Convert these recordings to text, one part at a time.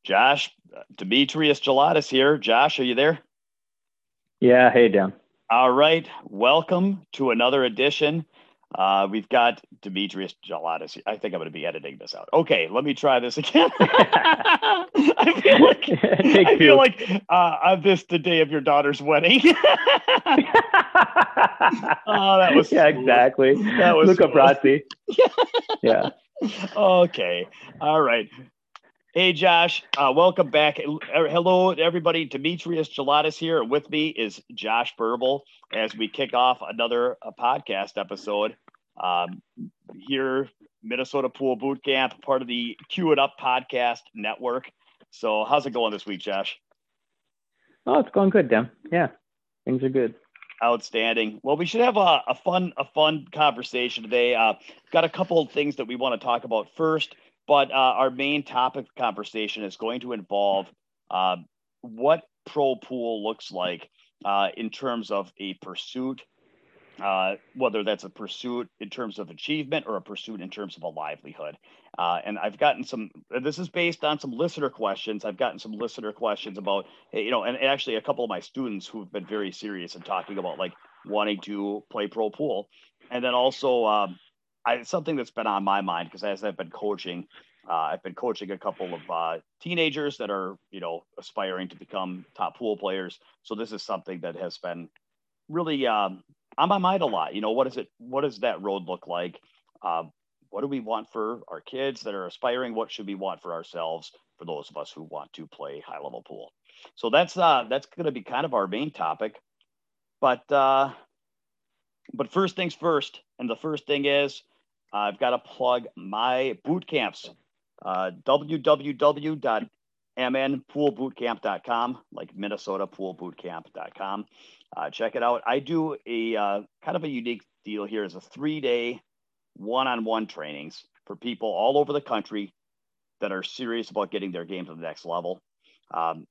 Josh, Demetrius Gelatis here. Josh, are you there? Yeah, hey Dan. All right. Welcome to another edition. We've got Demetrius Gelatis. I think I'm going to be editing this out. Okay, let me try this again. I feel like Take I feel two. like I've missed the day of your daughter's wedding. Oh, that was Yeah, smooth. exactly. That was Luca smooth. Brasi. Yeah. Okay. All right. Hey, Josh, welcome back. Hello, everybody. Demetrius Gelatis here. With me is Josh Burble as we kick off another podcast episode um, here, Minnesota Pool Boot Camp, part of the Cue It Up podcast network. So, how's it going this week, Josh? Oh, it's going good, Dan. Yeah, things are good. Outstanding. Well, we should have a fun conversation today. Got a couple of things that we want to talk about first, but our main topic of conversation is going to involve uh, what pro pool looks like in terms of a pursuit, whether that's a pursuit in terms of achievement or a pursuit in terms of a livelihood. And I've gotten some, this is based on some listener questions. I've gotten some listener questions about, hey, and actually a couple of my students who've been very serious in talking about like wanting to play pro pool. And then also, something that's been on my mind because as I've been coaching a couple of teenagers that are, aspiring to become top pool players. So this is something that has been really on my mind a lot. What is it? What does that road look like? Uh, what do we want for our kids that are aspiring? What should we want for ourselves? For those of us who want to play high level pool, so that's going to be kind of our main topic. But first things first, and the first thing is I've got to plug my boot camps. www.mnpoolbootcamp.com, like minnesotapoolbootcamp.com. Check it out. I do a kind of a unique deal here is a 3-day one-on-one trainings for people all over the country that are serious about getting their game to the next level. Um,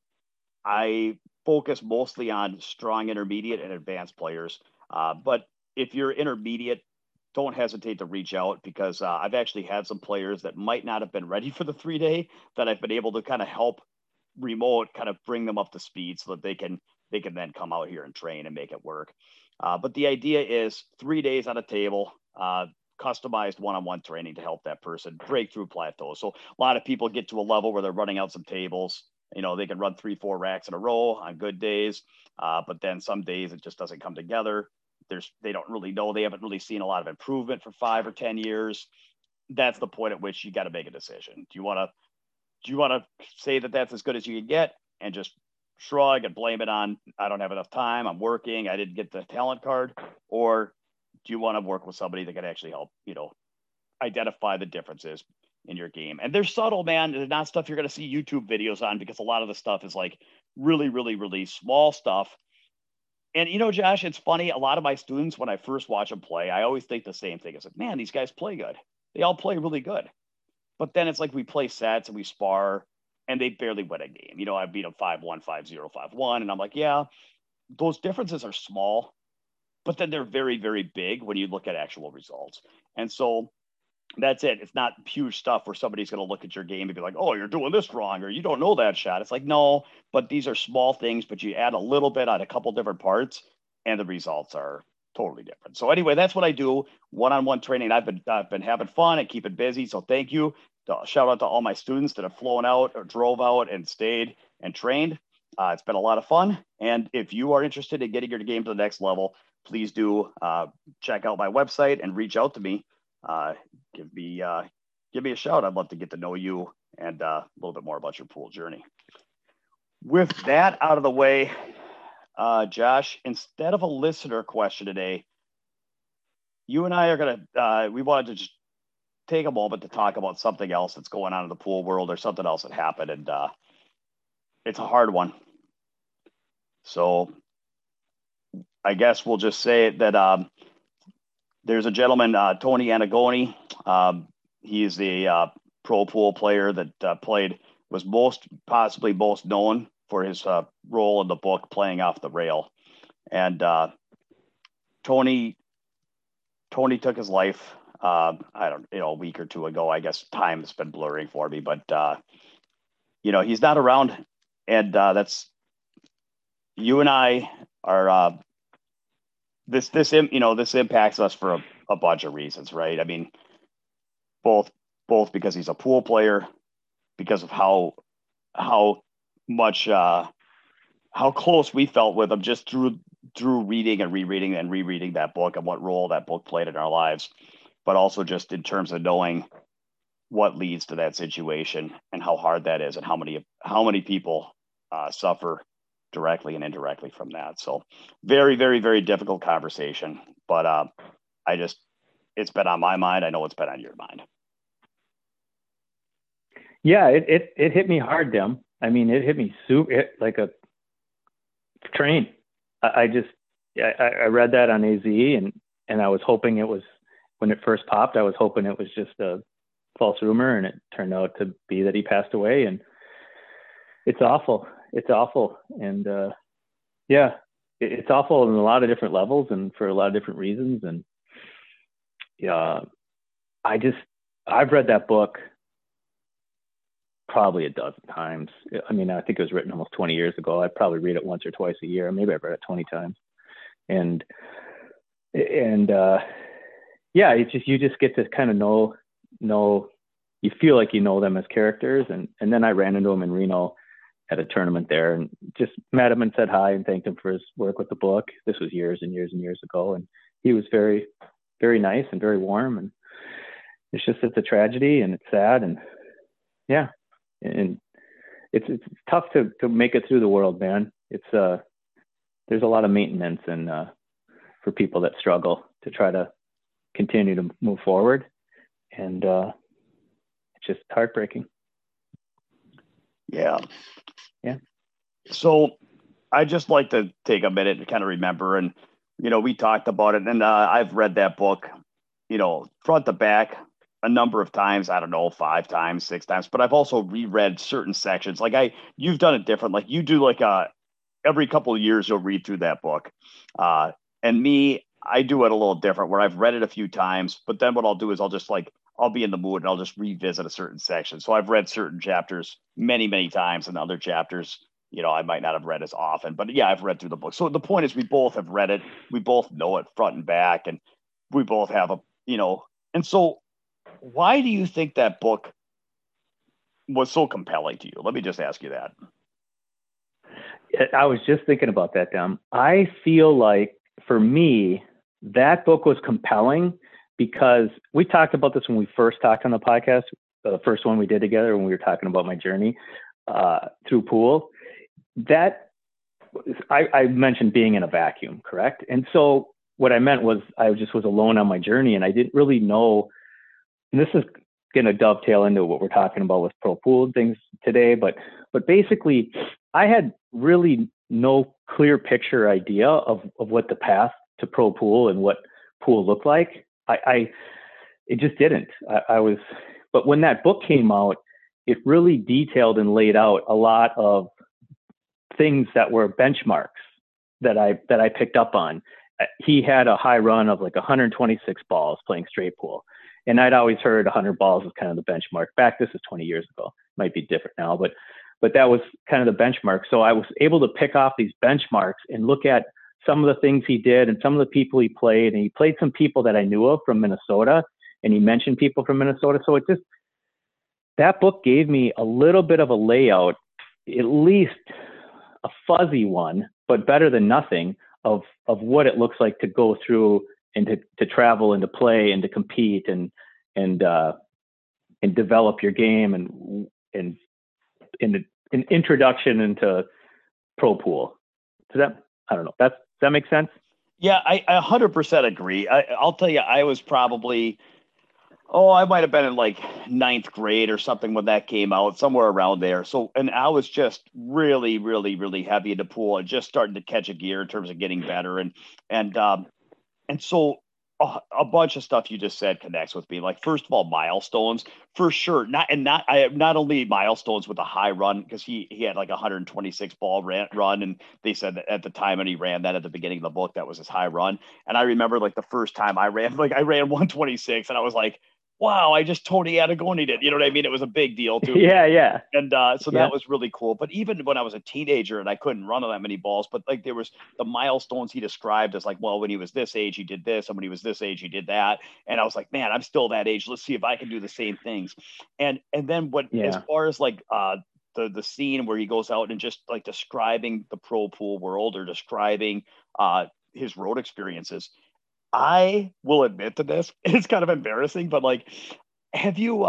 I focus mostly on strong intermediate and advanced players. But if you're intermediate, don't hesitate to reach out because I've actually had some players that might not have been ready for the 3-day that I've been able to kind of help remote kind of bring them up to speed so that they can then come out here and train and make it work. But the idea is 3 days on a table, customized one-on-one training to help that person break through plateaus. So a lot of people get to a level where they're running out some tables. They can run 3, 4 racks in a row on good days, but then some days it just doesn't come together. They don't really know. They haven't really seen a lot of improvement for 5 or 10 years. That's the point at which you got to make a decision. Do you want to say that that's as good as you can get and just shrug and blame it on I don't have enough time, I'm working, I didn't get the talent card, or do you want to work with somebody that can actually help identify the differences in your game? And they're subtle, man. They're not stuff you're going to see YouTube videos on because a lot of the stuff is like really, really, really small stuff. And Josh, it's funny. A lot of my students, when I first watch them play, I always think the same thing. It's like, man, these guys play good. They all play really good. But then it's like we play sets and we spar, and they barely win a game. I beat them 5-1, 5-0, 5-1, and I'm like, yeah, those differences are small, but then they're very, very big when you look at actual results. And so that's it. It's not huge stuff where somebody's going to look at your game and be like, oh, you're doing this wrong, or you don't know that shot. It's like, no, but these are small things, but you add a little bit on a couple different parts, and the results are totally different. So anyway, that's what I do. One-on-one training. I've been having fun and keeping busy. So thank you. Shout out to all my students that have flown out or drove out and stayed and trained. It's been a lot of fun. And if you are interested in getting your game to the next level, please do check out my website and reach out to me. Uh, give me uh, give me a shout. I'd love to get to know you and a little bit more about your pool journey. With that out of the way, Josh, instead of a listener question today, you and I are we wanted to just take a moment to talk about something else that's going on in the pool world or something else that happened. And it's a hard one. So I guess we'll just say that there's a gentleman, Tony Anagoni. He's the pro pool player that was possibly most known for his role in the book Playing Off the Rail. And Tony took his life. I don't, a week or two ago. I guess time has been blurring for me, but he's not around, and that's you and I are this impacts us for a bunch of reasons, right? I mean, both because he's a pool player, because of how much how close we felt with him just through reading and rereading that book and what role that book played in our lives, but also just in terms of knowing what leads to that situation and how hard that is and how many people suffer directly and indirectly from that. So very, very, very difficult conversation, but it's been on my mind. I know it's been on your mind. Yeah, it hit me hard, Dem. I mean, it hit me like a train. I read that on AZ, and I was hoping it was, when it first popped, I was hoping it was just a false rumor, and it turned out to be that he passed away. And it's awful. It's awful. And yeah, it's awful in a lot of different levels and for a lot of different reasons. And yeah, I've read that book probably a dozen times. I mean, I think it was written almost 20 years ago. I probably read it once or twice a year. Maybe I've read it 20 times. And yeah, it's just, you just get to kind of know, you feel like you know them as characters. And then I ran into him in Reno at a tournament there and just met him and said hi and thanked him for his work with the book. This was years and years and years ago. And he was very, very nice and very warm. And it's a tragedy and it's sad. And yeah, and it's tough to make it through the world, man. It's there's a lot of maintenance and for people that struggle to try to continue to move forward, and it's just heartbreaking. Yeah. Yeah. So I just like to take a minute to kind of remember, and we talked about it, and I've read that book, front to back a number of times. I don't know, 5 times, 6 times, but I've also reread certain sections. Like you've done it different. Like you do, like every couple of years you'll read through that book. And me, I do it a little different, where I've read it a few times, but then what I'll do is I'll be in the mood and I'll just revisit a certain section. So I've read certain chapters many, many times, and other chapters, I might not have read as often, but yeah, I've read through the book. So the point is, we both have read it. We both know it front and back, and we both have and so why do you think that book was so compelling to you? Let me just ask you that. I was just thinking about that, Dom. I feel like for me, that book was compelling because we talked about this when we first talked on the podcast, the first one we did together when we were talking about my journey through pool. That I mentioned being in a vacuum, correct? And so what I meant was I just was alone on my journey, and I didn't really know. And this is going to dovetail into what we're talking about with pro pool and things today, but basically, I had really no clear picture idea of what the path to pro pool and what pool looked like. It just didn't. But when that book came out, it really detailed and laid out a lot of things that were benchmarks that I picked up on. He had a high run of like 126 balls playing straight pool. And I'd always heard 100 balls was kind of the benchmark. This is 20 years ago. Might be different now, but that was kind of the benchmark. So I was able to pick off these benchmarks and look at some of the things he did and some of the people he played. And he played some people that I knew of from Minnesota, and he mentioned people from Minnesota. So that book gave me a little bit of a layout, at least a fuzzy one, but better than nothing, of what it looks like to go through and to travel and to play and to compete and develop your game and an introduction into pro pool. I don't know. Does that make sense? Yeah, I 100% agree. I'll tell you, I was probably, I might have been in like 9th grade or something when that came out, somewhere around there. So, and I was just really, really, really heavy into pool and just starting to catch a gear in terms of getting better. And so a bunch of stuff you just said connects with me. Like, first of all, milestones for sure. Not only milestones with a high run, because he had like 126 ball run, and they said that at the time, and he ran that at the beginning of the book, that was his high run. And I remember like the first time I ran 126, and I was like, wow, I just Tony Antigone did. You know what I mean? It was a big deal too. Yeah. And so that was really cool. But even when I was a teenager and I couldn't run on that many balls, but like there was the milestones he described as like, well, when he was this age, he did this. And when he was this age, he did that. And I was like, man, I'm still that age. Let's see if I can do the same things. And then as far as like the scene where he goes out and just like describing the pro pool world or describing his road experiences, I will admit to this. It's kind of embarrassing, but like, have you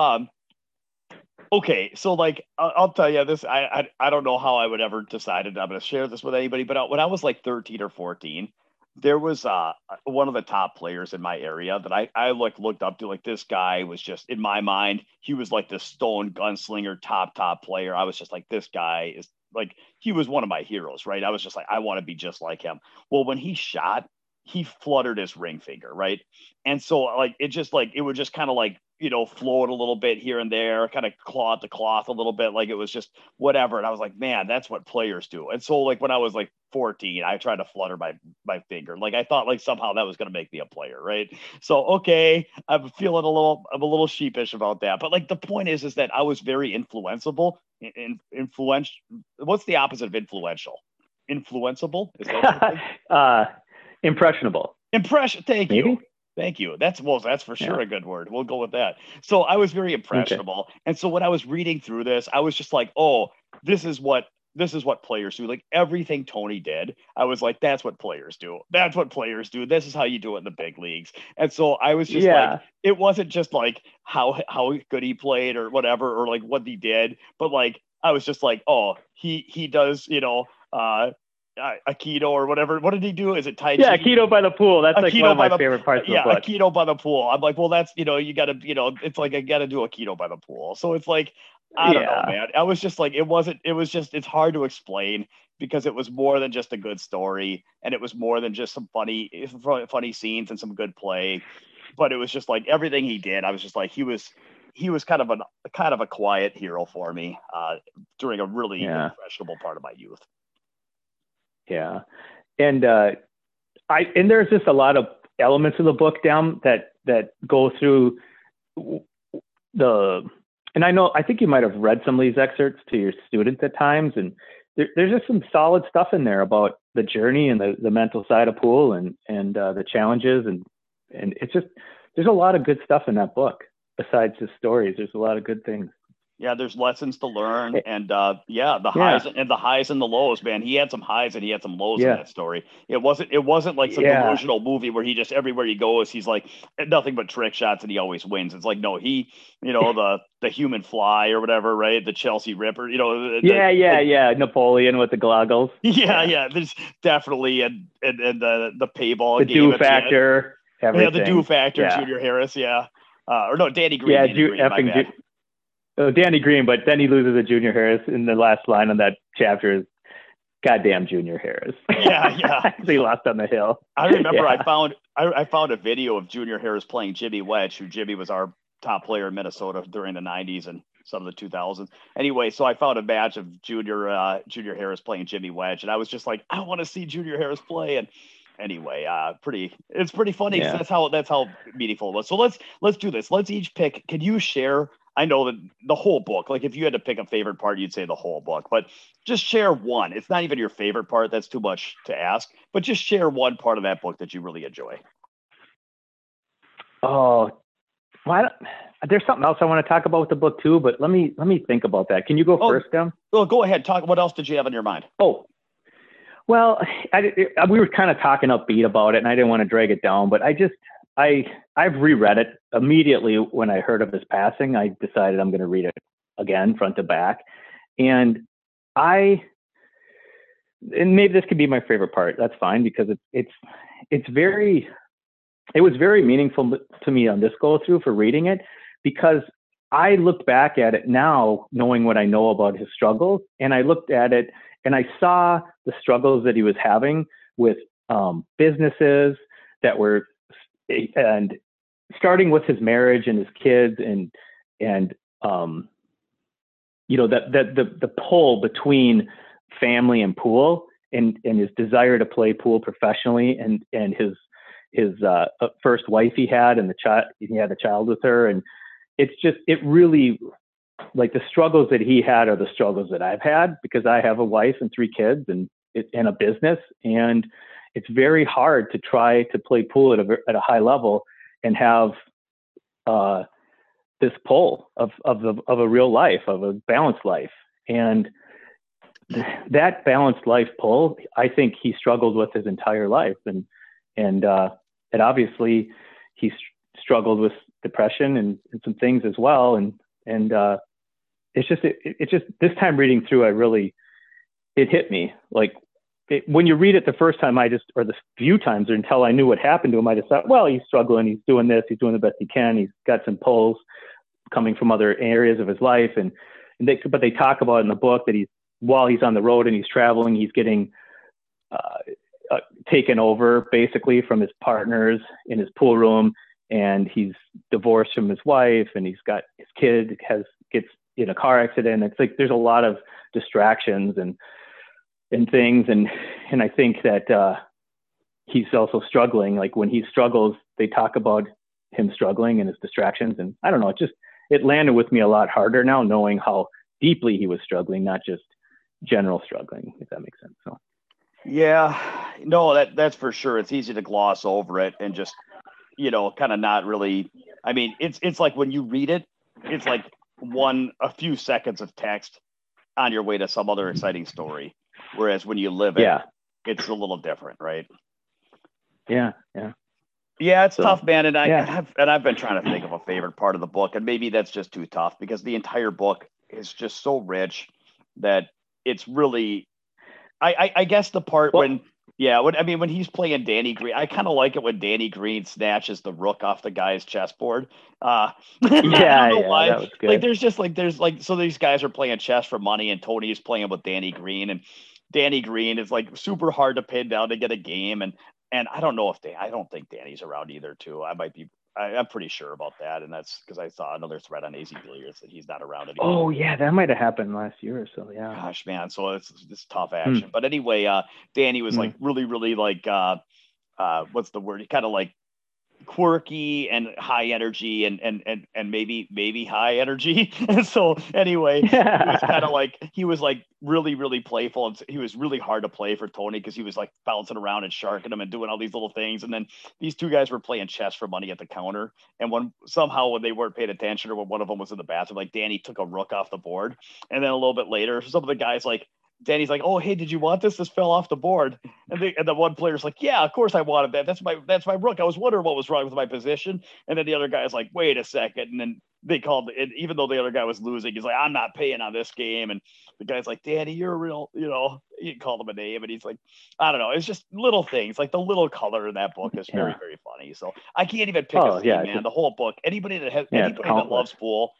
okay, so like I'll tell you this. I don't know how I would ever decided I'm going to share this with anybody, but when I was like 13 or 14, there was one of the top players in my area that I like looked up to. Like this guy was just in my mind, he was like this stone gunslinger, top player. I was just like, this guy is like, he was one of my heroes, right? I was just like, I want to be just like him. Well, when he shot, he fluttered his ring finger, right? And so like it would just kind of like, float a little bit here and there, kind of claw at the cloth a little bit, like it was just whatever. And I was like, man, that's what players do. And so like when I was like 14, I tried to flutter my finger. Like I thought like somehow that was going to make me a player, right? So okay, I'm a little sheepish about that. But like the point is that I was very influenceable. Influential. What's the opposite of influential? Influenceable? Is that impressionable. Thank you. Thank you. That's for sure a good word. We'll go with that. So I was very impressionable. Okay. And so when I was reading through this, I was just like, oh, this is what players do. Like everything Tony did, I was like, that's what players do. That's what players do. This is how you do it in the big leagues. And so I was just like, it wasn't just like how good he played or whatever, or like what he did, but like, I was just like, oh, he does, Aikido or whatever. What did he do? Is it Tai Chi? Yeah, Aikido by the pool. That's like one of my favorite parts of the book. Aikido by the pool. I'm like, well, that's, you got to, it's like, I got to do Aikido by the pool. So it's like, I don't know, man. I was just like, it's hard to explain because it was more than just a good story. And it was more than just some funny scenes and some good play. But it was just like everything he did. I was just like, he was kind of a quiet hero for me during a really impressionable part of my youth. Yeah. And there's just a lot of elements of the book down that go through and I think you might have read some of these excerpts to your students at times. And there's just some solid stuff in there about the journey and the mental side of pool and the challenges. And it's just, there's a lot of good stuff in that book. Besides the stories, there's a lot of good things. Yeah, there's lessons to learn, and highs and the lows, man. He had some highs and he had some lows in that story. It wasn't like some delusional movie where he just everywhere he goes, he's like nothing but trick shots and he always wins. It's like no, he, the human fly or whatever, right? The Chelsea Ripper, Napoleon with the goggles. Yeah. There's definitely and the payball, the do factor, everything. Yeah, the do factor, Junior Harris, or no, Danny Green. Danny Green, but then he loses to Junior Harris in the last line on that chapter is goddamn Junior Harris. Yeah. He lost on the hill. I remember I found a video of Junior Harris playing Jimmy Wedge, who Jimmy was our top player in Minnesota during the 90s and some of the 2000s. Anyway, so I found a match of Junior Harris playing Jimmy Wedge, and I was just like, I want to see Junior Harris play. And anyway, it's pretty funny because that's how meaningful it was. So let's do this. Let's each pick. Can you share? I know that the whole book, like if you had to pick a favorite part, you'd say the whole book, but just share one. It's not even your favorite part. That's too much to ask, but just share one part of that book that you really enjoy. Oh, there's something else I want to talk about with the book too, but let me think about that. Can you go first, Tim? Well, go ahead. Talk. What else did you have in your mind? Oh, well, we were kind of talking upbeat about it and I didn't want to drag it down, but I've reread it immediately when I heard of his passing. I decided I'm going to read it again, front to back. And maybe this could be my favorite part. That's fine because it was very meaningful to me on this go through for reading it because I looked back at it now, knowing what I know about his struggles. And I looked at it and I saw the struggles that he was having with businesses that were, and starting with his marriage and his kids and the pull between family and pool and his desire to play pool professionally and his first wife he had and he had a child with her. And it really, like, the struggles that he had are the struggles that I've had, because I have a wife and 3 kids and a business, and it's very hard to try to play pool at a high level and have this pull of a real life, of a balanced life. And that balanced life pull, I think he struggled with his entire life. And obviously he struggled with depression and some things as well. And it's just this time reading through, it hit me. Like, when you read it the first time, or the few times until I knew what happened to him, I just thought, well, he's struggling. He's doing this. He's doing the best he can. He's got some pulls coming from other areas of his life. But they talk about in the book that while he's on the road and he's traveling, he's getting taken over basically from his partners in his pool room. And he's divorced from his wife, and he's got his kid gets in a car accident. It's like, there's a lot of distractions and things. And I think that he's also struggling. Like, when he struggles, they talk about him struggling and his distractions. And I don't know, it landed with me a lot harder now, knowing how deeply he was struggling, not just general struggling, if that makes sense. So, yeah, no, that's for sure. It's easy to gloss over it and just, kind of not really. I mean, it's like when you read it, it's like a few seconds of text on your way to some other exciting story. Whereas when you live it, it's a little different, right? Yeah. Yeah, it's tough, man. And I've been trying to think of a favorite part of the book, and maybe that's just too tough, because the entire book is just so rich that it's really, I guess the part when he's playing Danny Green, I kind of like it when Danny Green snatches the rook off the guy's chessboard. I don't know why. That was good. Like, so these guys are playing chess for money, and Tony is playing with Danny Green, and Danny Green is like super hard to pin down to get a game. And I don't know I don't think Danny's around either too. I'm pretty sure about that. And that's because I saw another thread on AZ Billiards that he's not around anymore. Oh yeah, that might have happened last year or so. Yeah. Gosh, man. So it's tough action. But anyway, Danny was like really, really like, what's the word? He kind of like quirky and high energy and maybe high energy. And so anyway, he was like really, really playful, and he was really hard to play for Tony, because he was like bouncing around and sharking him and doing all these little things. And then these 2 guys were playing chess for money at the counter, and when they weren't paying attention, or when one of them was in the bathroom, like, Danny took a rook off the board. And then a little bit later, some of the guys, like, Danny's like, "Oh, hey, did you want this? This fell off the board." And the one player's like, "Yeah, of course I wanted that. That's my rook. I was wondering what was wrong with my position." And then the other guy's like, "Wait a second." And then they called it, even though the other guy was losing, he's like, "I'm not paying on this game." And the guy's like, "Danny, you're a real," he called him a name, and he's like, I don't know. It's just little things, like the little color in that book is very, very funny. So I can't even pick a theme, man. The whole book, anybody that loves pool,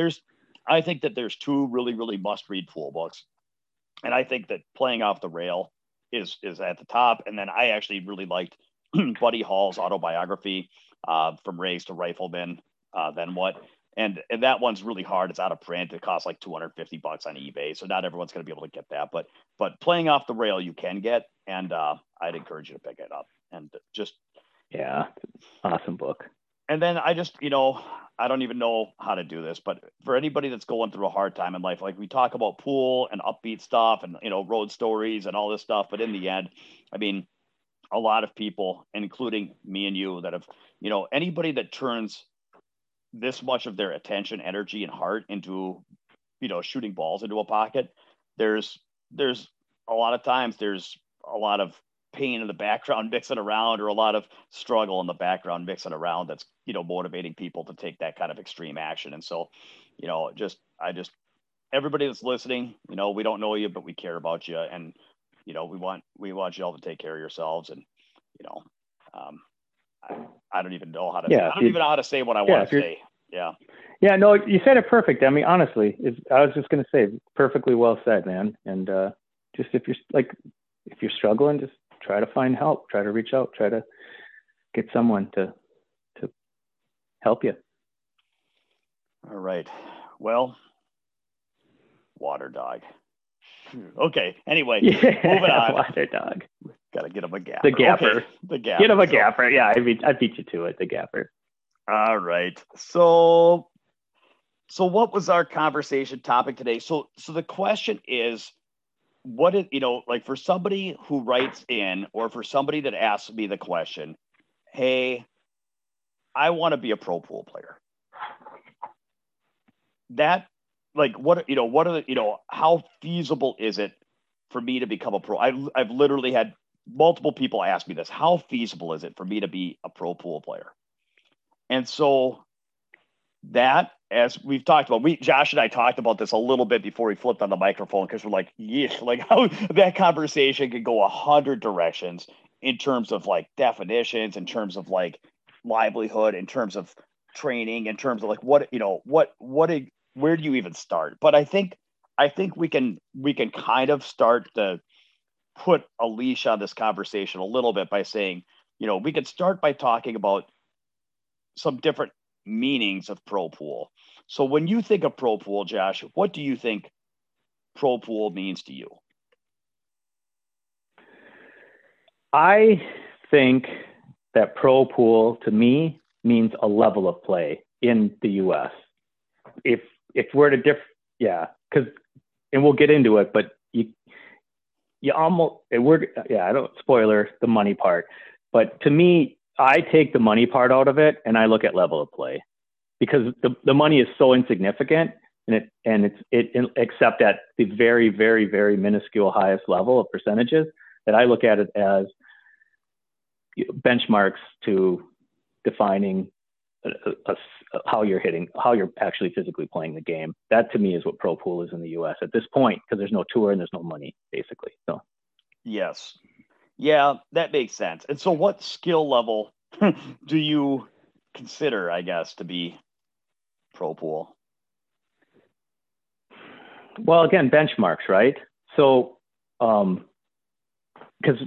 I think that there's 2 really, really must read pool books. And I think that Playing Off the Rail is at the top. And then I actually really liked Buddy Hall's autobiography, From Rags to Rifleman, Then What? And that one's really hard. It's out of print. It costs like $250 on eBay. So not everyone's going to be able to get that. But Playing Off the Rail you can get. And I'd encourage you to pick it up. And just. Yeah, awesome book. And then I just, I don't even know how to do this, but for anybody that's going through a hard time in life, like, we talk about pool and upbeat stuff and, road stories and all this stuff. But in the end, I mean, a lot of people, including me and you, that have, anybody that turns this much of their attention, energy, and heart into, shooting balls into a pocket, there's a lot of times there's a lot of pain in the background mixing around, or a lot of struggle in the background mixing around, that's motivating people to take that kind of extreme action. And so everybody that's listening, we don't know you, but we care about you, and we want you all to take care of yourselves. And I don't even know how to I don't even know how to say what I want to say. No, you said it perfect. I mean, honestly, I was just going to say, perfectly well said, man. And just if you're struggling, just try to find help, try to reach out, try to get someone to help you. All right. Well, water dog. Okay. Anyway, moving on. Water dog. Got to get him a gaffer. The gaffer. Okay. The gaffer. Get him a gaffer. Yeah, I beat you to it. The gaffer. All right. So So what was our conversation topic today? So the question is, what is, like for somebody who writes in, or for somebody that asks me the question, hey, I want to be a pro pool player. That, like, what are the, how feasible is it for me to become a pro? I've literally had multiple people ask me this. How feasible is it for me to be a pro pool player? And so that, as we've talked about, Josh and I talked about this a little bit before we flipped on the microphone, because we're like, yeah, like how that conversation could go 100 directions in terms of like definitions, in terms of like livelihood, in terms of training, in terms of like where do you even start? But I think we can kind of start to put a leash on this conversation a little bit by saying, we could start by talking about some different meanings of pro pool. So when you think of pro pool, Josh, what do you think pro pool means to you? I think that pro pool to me means a level of play in the US. If we're to because, and we'll get into it, but you almost, I don't spoiler the money part, but to me, I take the money part out of it and I look at level of play, because the money is so insignificant, and it's except at the very, very, very minuscule highest level of percentages, that I look at it as benchmarks to defining how you're actually physically playing the game. That to me is what pro pool is in the US at this point, because there's no tour and there's no money, basically. So yes. Yeah, that makes sense. And so what skill level do you consider, I guess, to be pro pool? Well, again, benchmarks, right? So, because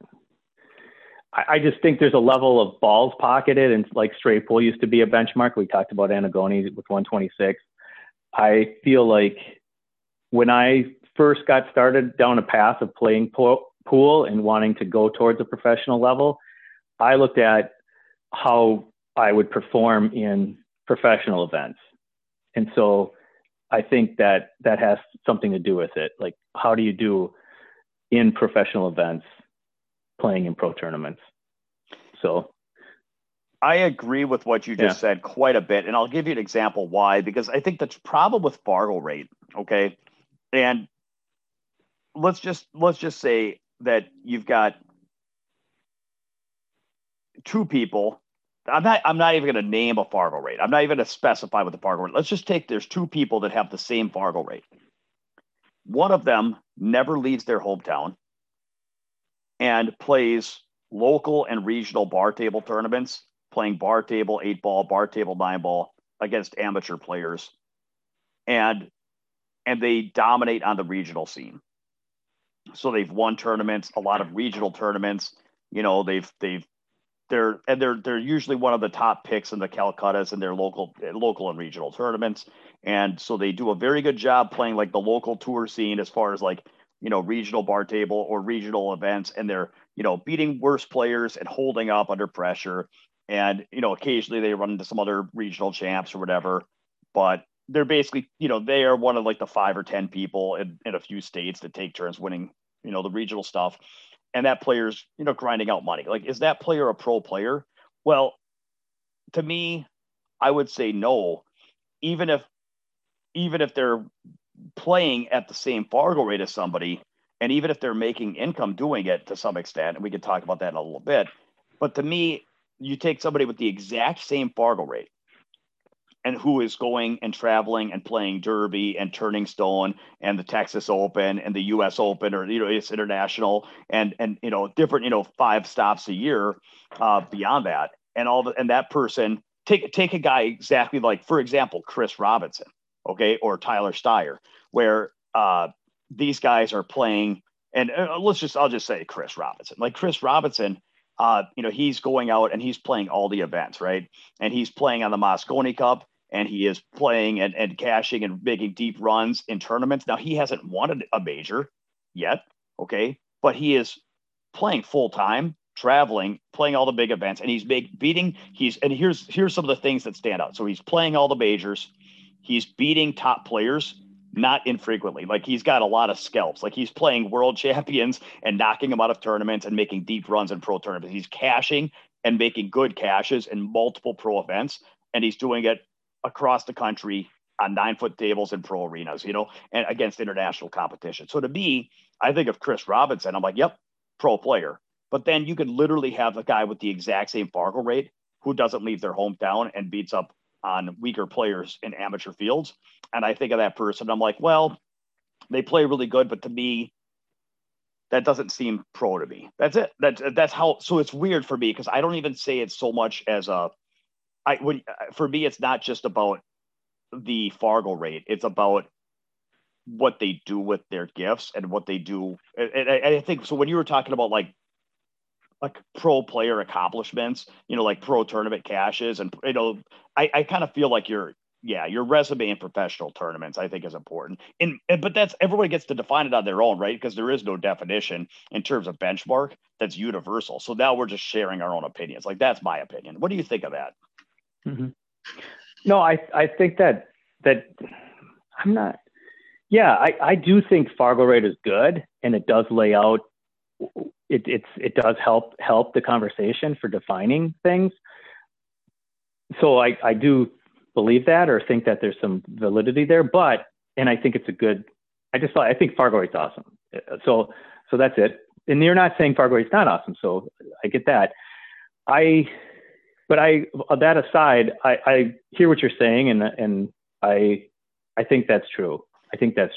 I just think there's a level of balls pocketed, and like straight pool used to be a benchmark. We talked about Antigone with 126. I feel like when I first got started down a path of playing pool and wanting to go towards a professional level, I looked at how I would perform in professional events. And so I think that has something to do with it. Like, how do you do in professional events playing in pro tournaments? So I agree with what you just said quite a bit. And I'll give you an example why, because I think the problem with Fargo rate, okay, and let's just say that you've got two people. I'm not even going to name a Fargo rate. I'm not even going to specify what the Fargo rate. Let's just take, there's two people that have the same Fargo rate. One of them never leaves their hometown and plays local and regional bar table tournaments, playing bar table 8-ball, bar table 9-ball against amateur players. And they dominate on the regional scene. So they've won tournaments, a lot of regional tournaments. They're usually one of the top picks in the Calcuttas in their local and regional tournaments. And so they do a very good job playing like the local tour scene as far as like, regional bar table or regional events. And they're, beating worse players and holding up under pressure. And, occasionally they run into some other regional champs or whatever, but they're basically, they are one of like the 5 or 10 people in a few states that take turns winning, the regional stuff. And that player's, grinding out money. Like, is that player a pro player? Well, to me, I would say no, even if they're playing at the same Fargo rate as somebody, and even if they're making income doing it to some extent, and we can talk about that in a little bit. But to me, you take somebody with the exact same Fargo rate and who is going and traveling and playing Derby and Turning Stone and the Texas Open and the US Open, or, it's international and different, 5 stops a year beyond that. And that person, take a guy exactly like, for example, Chris Robinson, okay, or Tyler Steyer, where these guys are playing, and I'll just say Chris Robinson. Like Chris Robinson, he's going out and he's playing all the events, right? And he's playing on the Mosconi Cup, and he is playing and cashing and making deep runs in tournaments. Now, he hasn't won a major yet, okay, but he is playing full time, traveling, playing all the big events, and he's here's some of the things that stand out. So he's playing all the majors. he's beating top players not infrequently. Like he's got a lot of scalps. Like he's playing world champions and knocking them out of tournaments and making deep runs in pro tournaments. He's cashing and making good cashes in multiple pro events. And he's doing it across the country on 9-foot tables in pro arenas, you know, and against international competition. So to me, I think of Chris Robinson, I'm like, yep, pro player. But then you could literally have a guy with the exact same Fargo rate who doesn't leave their hometown and beats up on weaker players in amateur fields. And I think of that person, I'm like, well, they play really good, but to me, that doesn't seem pro to me. That's it. That's how. So it's weird for me because I don't even say it so much as for me, it's not just about the Fargo rate. It's about what they do with their gifts and what they do. And I think so. When you were talking about like pro player accomplishments, you know, like pro tournament cashes, and you know, I kind of feel like your resume in professional tournaments, I think, is important. But that's everybody gets to define it on their own, right? Because there is no definition in terms of benchmark that's universal. So now we're just sharing our own opinions. Like that's my opinion. What do you think of that? Mm-hmm. No, I think that I'm not. Yeah, I do think Fargo rate is good, and it does lay out. It does help the conversation for defining things. So I do believe that, or think that there's some validity there. And I think it's a good. I think Fargo rate's awesome. So that's it. And you're not saying Fargo rate's not awesome. So I get that. But that aside, I hear what you're saying, and I think that's true. I think that,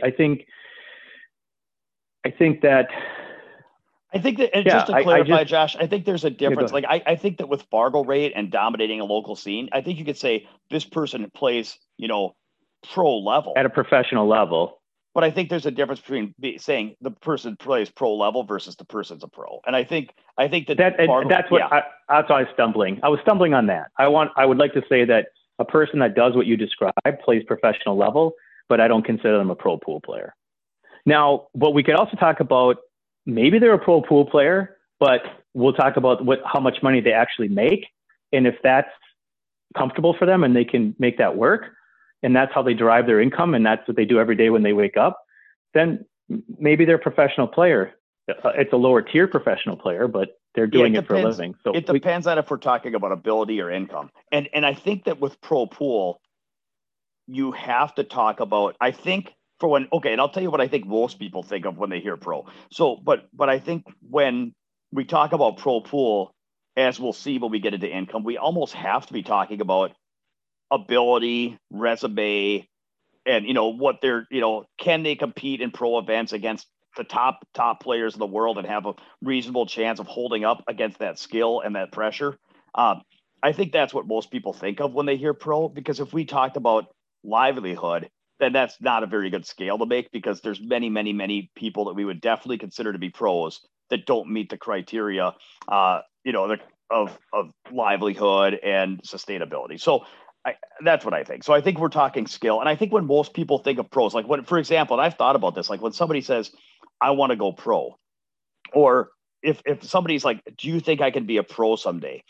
and just to clarify, Josh, I think there's a difference. Like I think that with Fargo rate and dominating a local scene, I think you could say this person plays, you know, pro level at a professional level. But I think there's a difference between saying the person plays pro level versus the person's a pro. And I think that's what I was stumbling. I was stumbling on that. I would like to say that a person that does what you described plays professional level, but I don't consider them a pro pool player. Now, but we could also talk about maybe they're a pro pool player, but we'll talk about how much money they actually make. And if that's comfortable for them and they can make that work, and that's how they derive their income, and that's what they do every day when they wake up, then maybe they're a professional player. It's a lower tier professional player, but they're doing it for a living. So it depends on if we're talking about ability or income. And I think that with pro pool, you have to talk about, I think and I'll tell you what I think most people think of when they hear pro. So, but I think when we talk about pro pool, as we'll see when we get into income, we almost have to be talking about ability, resume, and you know what they're, you know, can they compete in pro events against the top players in the world and have a reasonable chance of holding up against that skill and that pressure. I think that's what most people think of when they hear pro, because if we talked about livelihood, then that's not a very good scale to make, because there's many people that we would definitely consider to be pros that don't meet the criteria, you know, of livelihood and sustainability. So that's what I think. So I think we're talking skill. And I think when most people think of pros, like when, for example, and I've thought about this, like when somebody says, I want to go pro, or if somebody's like, do you think I can be a pro someday?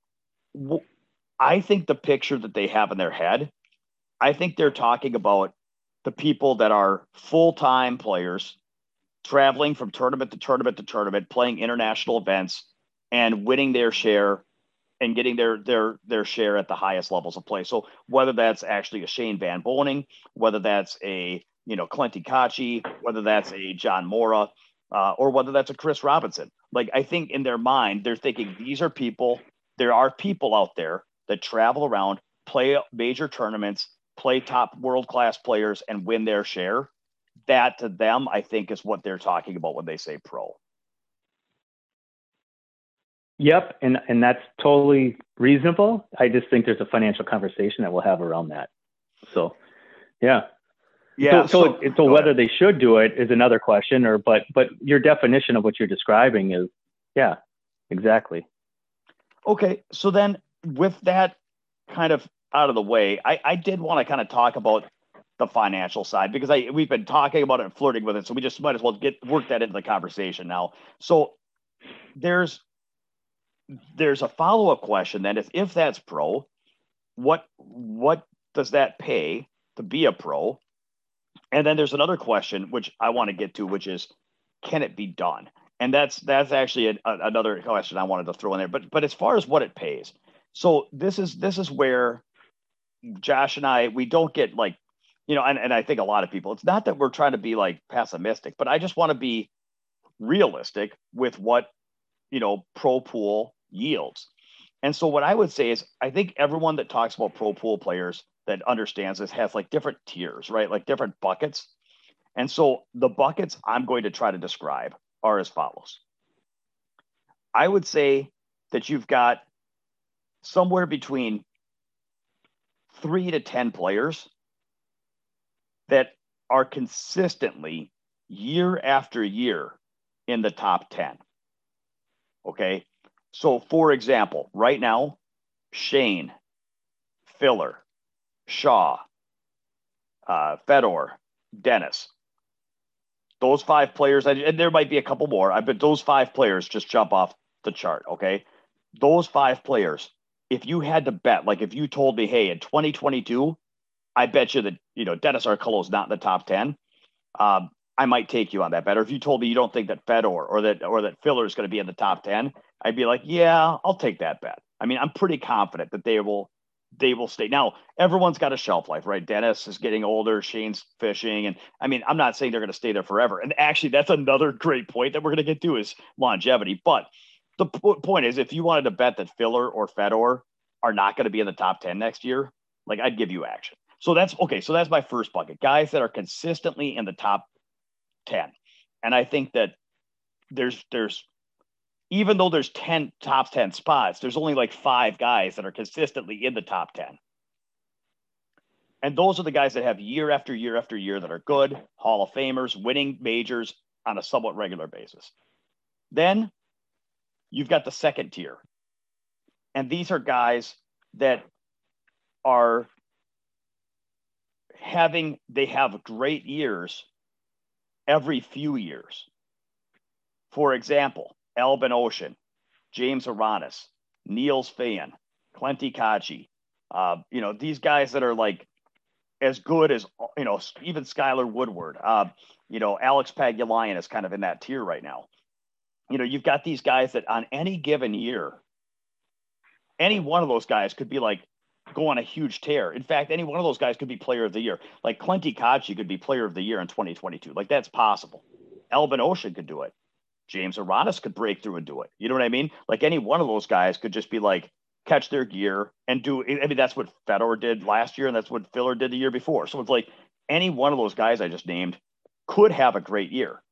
I think the picture that they have in their head, I think they're talking about the people that are full-time players traveling from tournament to tournament to tournament, playing international events and winning their share and getting their share at the highest levels of play. So whether that's actually a Shane Van Boening, whether that's a, you know, Clenty Kachi, whether that's a John Mora, or whether that's a Chris Robinson, like I think in their mind, they're thinking there are people out there that travel around, play major tournaments, play top world-class players and win their share. That to them, I think, is what they're talking about when they say pro. Yep. And that's totally reasonable. I just think there's a financial conversation that we'll have around that. So, yeah. Yeah. So whether they should do it is another question, but your definition of what you're describing is, yeah, exactly. Okay. So then with that kind of out of the way, I did want to kind of talk about the financial side, because we've been talking about it and flirting with it. So we just might as well work that into the conversation now. So there's a follow-up question then. If that's pro, what does that pay to be a pro? And then there's another question, which I want to get to, which is, can it be done? And that's actually another question I wanted to throw in there. But as far as what it pays, so this is where Josh and I, we don't get like, and I think a lot of people, it's not that we're trying to be like pessimistic, but I just want to be realistic with what, pro pool yields. And so what I would say is, I think everyone that talks about pro pool players that understands this has like different tiers, right? Like different buckets. And so the buckets I'm going to try to describe are as follows. I would say that you've got somewhere between 3 to 10 players that are consistently year after year in the top 10. Okay. So for example, right now, Shane, Filler, Shaw, Fedor, Dennis, those 5 players, and there might be a couple more, but those 5 players just jump off the chart. Okay. Those 5 players, if you had to bet, like if you told me, hey, in 2022, I bet you that, Dennis Arcolo is not in the top 10. I might take you on that bet. Or if you told me you don't think that Fedor or that Filler is going to be in the top 10, I'd be like, yeah, I'll take that bet. I mean, I'm pretty confident that they will stay. Now, everyone's got a shelf life, right? Dennis is getting older, Shane's fishing. And I mean, I'm not saying they're going to stay there forever. And actually, that's another great point that we're going to get to is longevity. But the point is, if you wanted to bet that Filler or Fedor are not going to be in the top 10 next year, like I'd give you action. So that's okay. So that's my first bucket, guys that are consistently in the top 10. And I think that there's even though there's 10 top 10 spots, there's only like 5 guys that are consistently in the top 10. And those are the guys that have year after year after year that are good, Hall of Famers, winning majors on a somewhat regular basis. Then you've got the second tier. And these are guys that are they have great years every few years. For example, Albin Ocean, James Aranis, Niels Fayen, Clenty Kachi, these guys that are like as good as, even Skylar Woodward, Alex Pagulayan is kind of in that tier right now. You've got these guys that on any given year, any one of those guys could be like go on a huge tear. In fact, any one of those guys could be player of the year. Like Clenty Kachi could be player of the year in 2022. Like that's possible. Albin Ocean could do it. James Aranis could break through and do it. You know what I mean? Like any one of those guys could just be like catch their gear and do. I mean, that's what Fedor did last year, and that's what Filler did the year before. So it's like any one of those guys I just named could have a great year.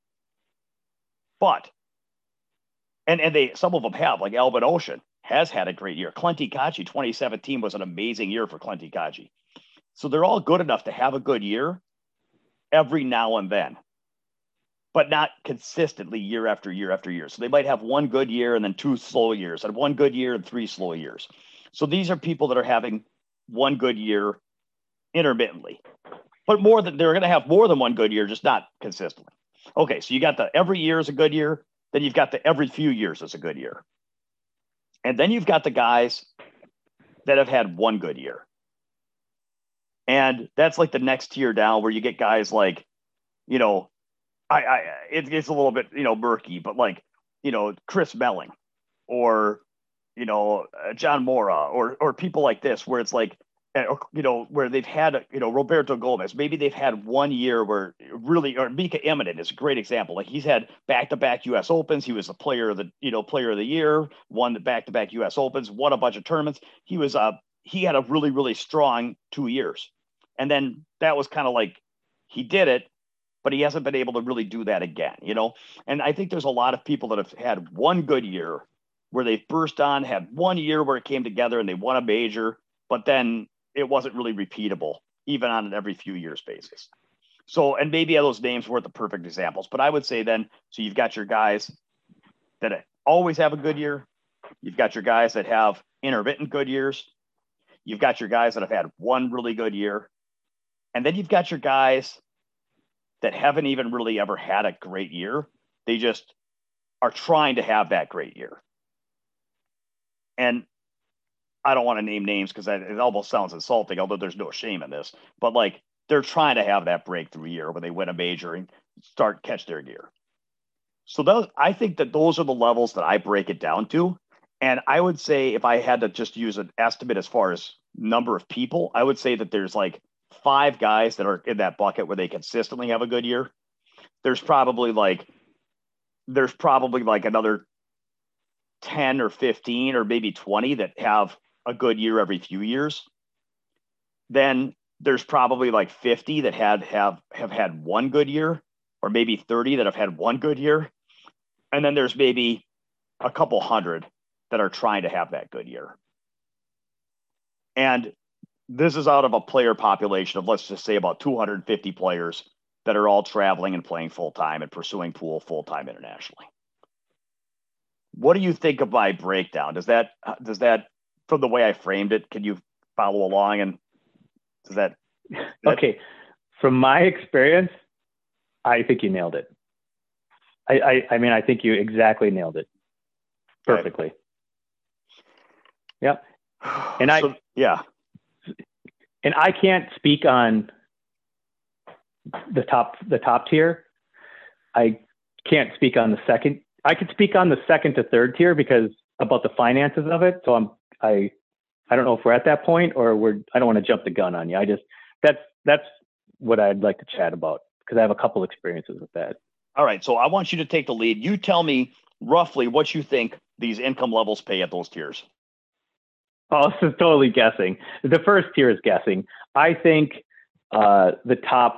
But and some of them have, like Albin Ocean has had a great year. Clenty Kachi, 2017 was an amazing year for Clenty Kachi. So they're all good enough to have a good year every now and then, but not consistently year after year after year. So they might have one good year and then 2 slow years, and 1 good year and 3 slow years. So these are people that are having 1 good year intermittently, but they're going to have more than 1 good year, just not consistently. Okay, so you got the every year is a good year. Then you've got the every few years is a good year. And then you've got the guys that have had 1 good year. And that's like the next tier down where you get guys like, it's a little bit, murky, but like, Chris Melling or, John Mora or people like this, where it's like, where they've had, Roberto Gomez, maybe they've had 1 year where really, or Mika Immonen is a great example. Like he's had back-to-back US Opens. He was a player of the year, won the back-to-back US Opens, won a bunch of tournaments. He had a really, really strong 2 years. And then that was kind of like, he did it, but he hasn't been able to really do that again, And I think there's a lot of people that have had 1 good year where they've burst on, had 1 year where it came together and they won a major, but then it wasn't really repeatable, even on an every few years basis. So, and maybe those names weren't the perfect examples, but I would say then, so you've got your guys that always have a good year. You've got your guys that have intermittent good years. You've got your guys that have had 1 really good year. And then you've got your guys that haven't even really ever had a great year. They just are trying to have that great year. And I don't want to name names because it almost sounds insulting, although there's no shame in this. But like they're trying to have that breakthrough year when they win a major and start catch their gear. So I think that those are the levels that I break it down to. And I would say if I had to just use an estimate as far as number of people, I would say that there's like 5 guys that are in that bucket where they consistently have a good year. There's probably like another 10 or 15 or maybe 20 that have a good year every few years. Then there's probably like 50 that have had one good year, or maybe 30 that have had one good year. And then there's maybe a couple hundred that are trying to have that good year. And this is out of a player population of, let's just say, about 250 players that are all traveling and playing full-time and pursuing pool full-time internationally. What do you think of my breakdown? Does that, from the way I framed it, can you follow along? And does that? Okay. From my experience, I think you nailed it. I mean, I think you exactly nailed it perfectly. Right. Yep. And and I can't speak on the top tier. I can't speak on the second. I could speak on the second to third tier because about the finances of it. So I don't know if we're at that point or I don't want to jump the gun on you. That's what I'd like to chat about because I have a couple experiences with that. All right. So I want you to take the lead. You tell me roughly what you think these income levels pay at those tiers. Oh, this is totally guessing. The first tier is guessing. I think the top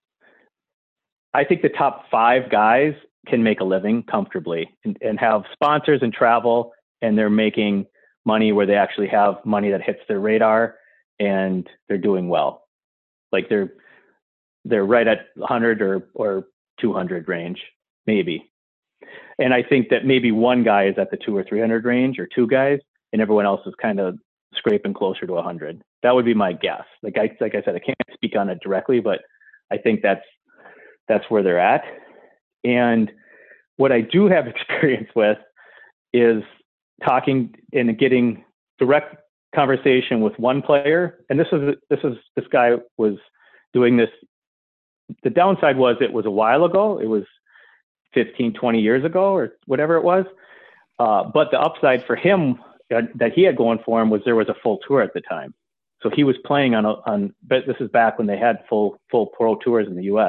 5 guys can make a living comfortably and have sponsors and travel, and they're making money where they actually have money that hits their radar and they're doing well. Like they're right at 100 or 200 range, maybe. And I think that maybe one guy is at the 200 or 300 range, or 2 guys, and everyone else is kind of scraping closer to 100. That would be my guess. Like I said, I can't speak on it directly, but I think that's where they're at. And what I do have experience with is talking and getting direct conversation with one player. And this guy was doing this. The downside was it was a while ago. It was 15, 20 years ago or whatever it was. But the upside for him that he had going for him was there was a full tour at the time. So he was playing but this is back when they had full pro tours in the US.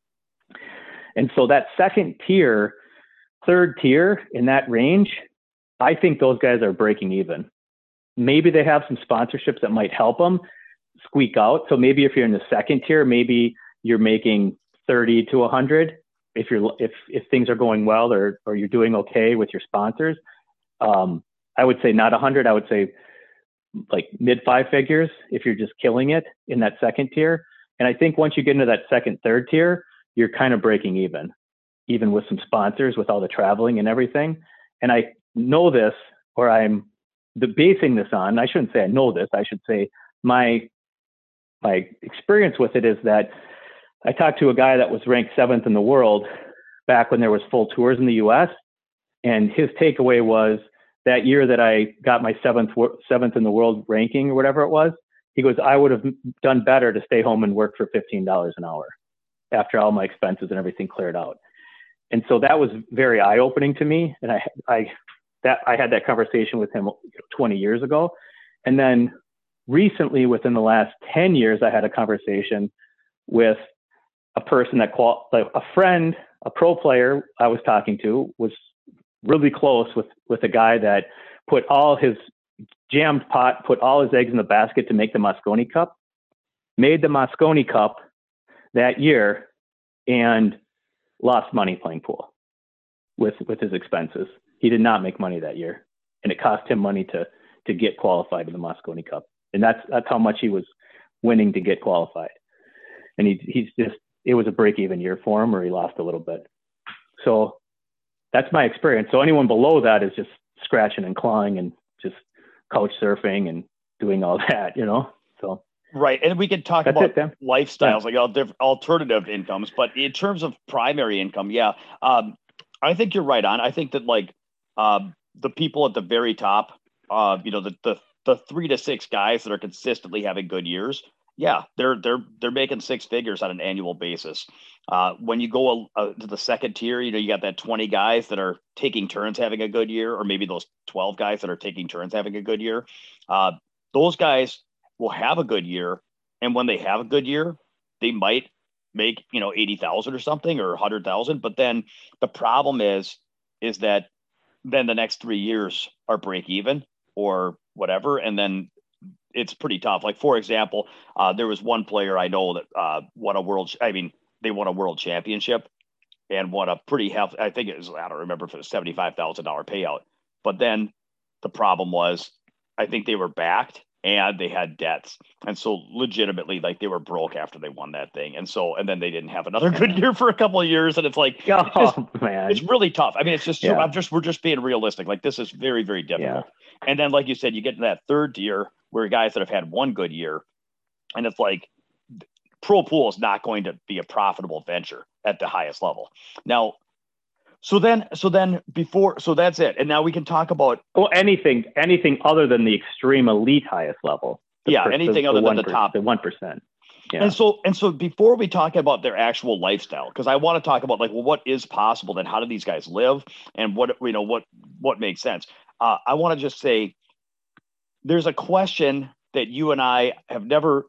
And so that second tier, third tier in that range, I think those guys are breaking even. Maybe they have some sponsorships that might help them squeak out. So maybe if you're in the second tier, maybe you're making 30 to 100 if things are going well or you're doing okay with your sponsors. I would say not 100. I would say like mid 5 figures if you're just killing it in that second tier. And I think once you get into that second, third tier, you're kind of breaking even with some sponsors, with all the traveling and everything. And I know this, or I'm basing this on, I shouldn't say I know this, I should say my experience with it is that I talked to a guy that was ranked 7th in the world back when there was full tours in the US. And his takeaway was that year that I got my seventh in the world ranking or whatever it was, he goes, I would have done better to stay home and work for $15 an hour after all my expenses and everything cleared out. And so that was very eye-opening to me. And I had that conversation with him 20 years ago. And then recently, within the last 10 years, I had a conversation with a person a friend, a pro player I was talking to was really close with a guy that put all his eggs in the basket to make the Mosconi Cup, made the Mosconi Cup that year and lost money playing pool with his expenses. He did not make money that year, and it cost him money to get qualified to the Mosconi Cup. And that's how much he was winning to get qualified. And it was a break-even year for him, or he lost a little bit. So that's my experience. So anyone below that is just scratching and clawing and just couch surfing and doing all that, so. Right. And we could talk about lifestyles, like alternative incomes, but in terms of primary income, I think you're right on. I think that the people at the very top, the the 3 to 6 guys that are consistently having good years, yeah, they're making 6 figures on an annual basis. When you go to the second tier, you got that 20 guys that are taking turns having a good year, or maybe those 12 guys that are taking turns having a good year. Those guys will have a good year, and when they have a good year, they might make 80,000 or something, or 100,000. But then the problem is that then the next 3 years are break even or whatever, and then it's pretty tough. Like, for example, there was one player I know that won a world. I mean, they won a world championship and won a pretty hefty. I think it was, I don't remember if it was $75,000 payout. But then the problem was, I think they were backed and they had debts, and so legitimately, like, they were broke after they won that thing, and then they didn't have another good year for a couple of years, and it's like, man, it's really tough. I mean, it's just we're just being realistic. Like, this is very, very difficult. Yeah. And then, like you said, you get to that third tier where guys that have had one good year, and it's like, pro pool is not going to be a profitable venture at the highest level. Now, so that's it. And now we can talk about anything other than the extreme elite highest level. Anything other than the 1%. Yeah. And so before we talk about their actual lifestyle, because I want to talk about, like, well, what is possible, then how do these guys live, and what makes sense? I want to just say, there's a question that you and I have never,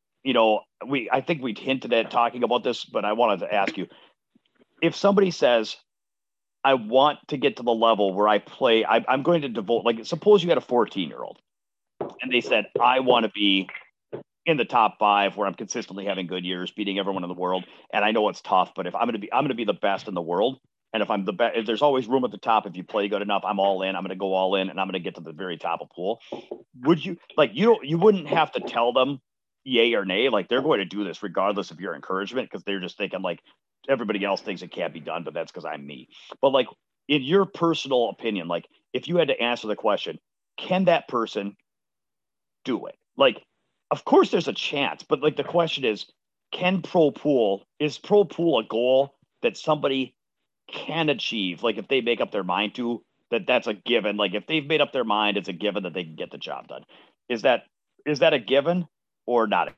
I think we'd hinted at talking about this, but I wanted to ask you, if somebody says, I want to get to the level where I play, I'm going to devote, like, suppose you had a 14-year-old and they said, I want to be in the top 5 where I'm consistently having good years, beating everyone in the world. And I know it's tough, but if I'm going to be the best in the world, and if I'm the best, if there's always room at the top, if you play good enough, I'm all in. I'm going to go all in, and I'm going to get to the very top of pool. Would you, like, you wouldn't have to tell them yay or nay. Like, they're going to do this regardless of your encouragement, because they're just thinking, like, everybody else thinks it can't be done, but that's because I'm me. But, like, in your personal opinion, like, if you had to answer the question, can that person do it? Like, of course there's a chance, but, like, the question is pro pool a goal that somebody can achieve? Like, if they make up their mind to, that's a given. Like, if they've made up their mind, it's a given that they can get the job done. Is that a given or not?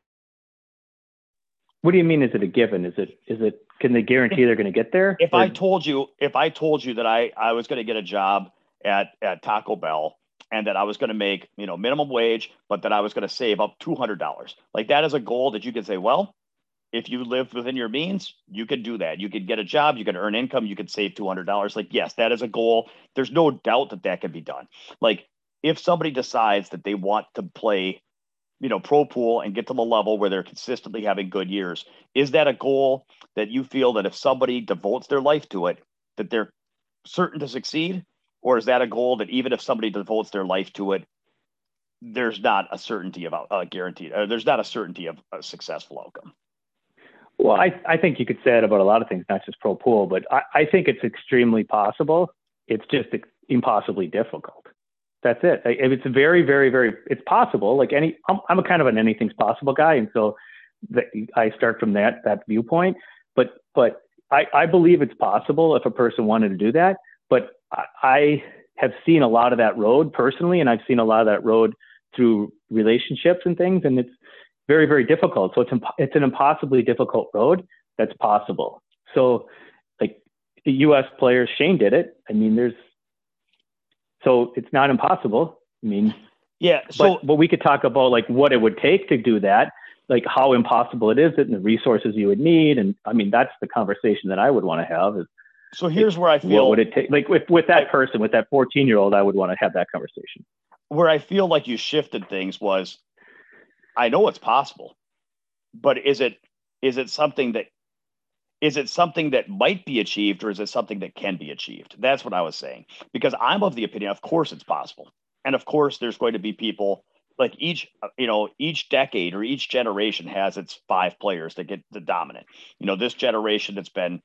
What do you mean? Is it a given? Is it, can they guarantee they're going to get there? If I told you that I was going to get a job at Taco Bell, and that I was going to make, minimum wage, but that I was going to save up $200, like, that is a goal that you can say, well, if you live within your means, you can do that. You could get a job, you can earn income, you could save $200. Like, yes, that is a goal. There's no doubt that can be done. Like, if somebody decides that they want to play, pro pool and get to the level where they're consistently having good years, is that a goal that you feel that if somebody devotes their life to it, that they're certain to succeed? Or is that a goal that even if somebody devotes their life to it, there's not a certainty of a guarantee, there's not a certainty of a successful outcome? Well, I think you could say that about a lot of things, not just pro pool, but I think it's extremely possible. It's just impossibly difficult. That's it. It's very, very, very, it's possible. Like, I'm a kind of an anything's possible guy. And so I start from that viewpoint, but I believe it's possible if a person wanted to do that. But I have seen a lot of that road personally, and I've seen a lot of that road through relationships and things. And it's very, very difficult. So it's an impossibly difficult road that's possible. So, like, the U.S. players, Shane did it. I mean, so it's not impossible. I mean, yeah. So, but we could talk about, like, what it would take to do that, like how impossible it is, and the resources you would need. And I mean, that's the conversation that I would want to have. So here's where I feel, what would it take? Like, with that person, with that 14-year-old, I would want to have that conversation. Where I feel like you shifted things was, I know it's possible, but is it something that might be achieved, or is it something that can be achieved? That's what I was saying, because I'm of the opinion, of course it's possible. And of course there's going to be people, like, each decade or each generation has its 5 players that get the dominant. This generation, it's been